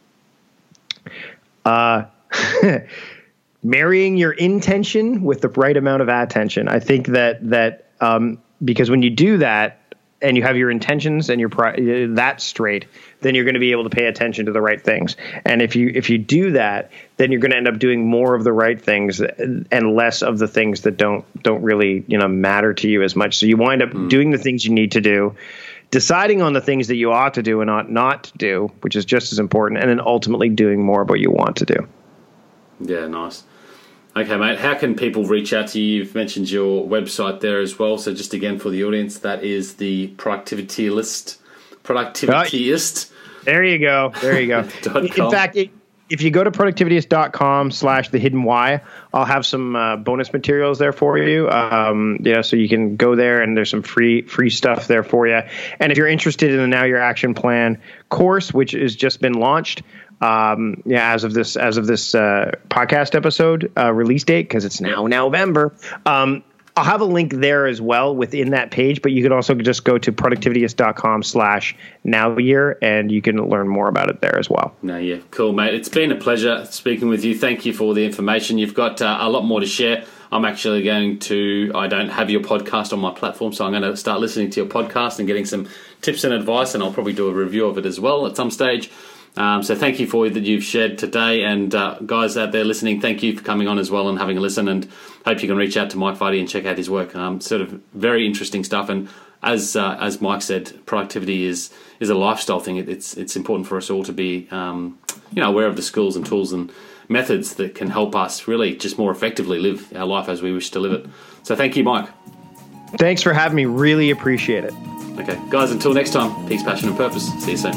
Marrying your intention with the right amount of attention. I think that because when you do that, and you have your intentions and that straight, then you're going to be able to pay attention to the right things. And if you do that, then you're going to end up doing more of the right things and less of the things that don't really, matter to you as much. So you wind up doing the things you need to do, deciding on the things that you ought to do and ought not to do, which is just as important, and then ultimately doing more of what you want to do. Yeah, nice. Okay, mate, how can people reach out to you? You've mentioned your website there as well. So just again for the audience, that is the Productivityist. There you go. In fact, if you go to productivityist.com/the hidden why, I'll have some bonus materials there for you. So you can go there and there's some free stuff there for you. And if you're interested in the Now Your Action Plan course, which has just been launched, as of this podcast episode release date, because it's now November. I'll have a link there as well within that page, but you can also just go to productivityist.com/nowyear and you can learn more about it there as well. No, yeah, cool, mate. It's been a pleasure speaking with you. Thank you for all the information. You've got a lot more to share. I'm actually I don't have your podcast on my platform, so I'm going to start listening to your podcast and getting some tips and advice, and I'll probably do a review of it as well at some stage. So thank you for that you've shared today, and guys out there listening, thank you for coming on as well and having a listen, and hope you can reach out to Mike Vardy and check out his work. Sort of very interesting stuff, and as Mike said, productivity is a lifestyle thing. It's important for us all to be aware of the skills and tools and methods that can help us really just more effectively live our life as we wish to live it. So thank you, Mike. Thanks for having me. Really appreciate it. Okay, guys, until next time, peace, passion, and purpose. See you soon.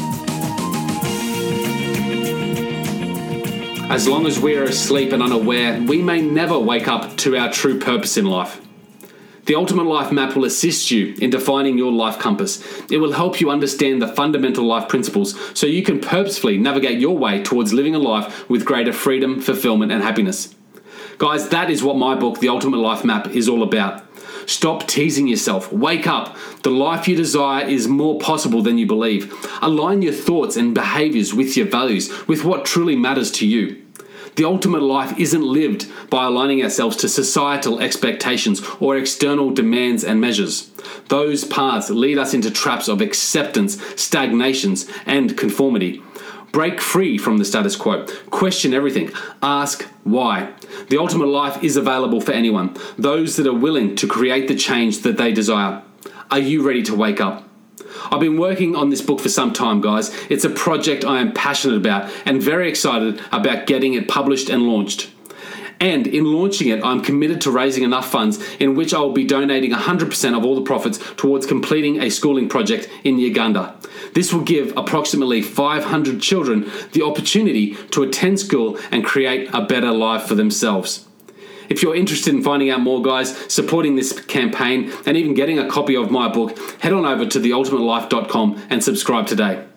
As long as we are asleep and unaware, we may never wake up to our true purpose in life. The Ultimate Life Map will assist you in defining your life compass. It will help you understand the fundamental life principles so you can purposefully navigate your way towards living a life with greater freedom, fulfillment, and happiness. Guys, that is what my book, The Ultimate Life Map, is all about. Stop teasing yourself. Wake up. The life you desire is more possible than you believe. Align your thoughts and behaviors with your values, with what truly matters to you. The ultimate life isn't lived by aligning ourselves to societal expectations or external demands and measures. Those paths lead us into traps of acceptance, stagnations, and conformity. Break free from the status quo. Question everything. Ask why. The ultimate life is available for anyone, those that are willing to create the change that they desire. Are you ready to wake up? I've been working on this book for some time, guys. It's a project I am passionate about and very excited about getting it published and launched. And in launching it, I'm committed to raising enough funds in which I will be donating 100% of all the profits towards completing a schooling project in Uganda. This will give approximately 500 children the opportunity to attend school and create a better life for themselves. If you're interested in finding out more, guys, supporting this campaign, and even getting a copy of my book, head on over to theultimatelife.com and subscribe today.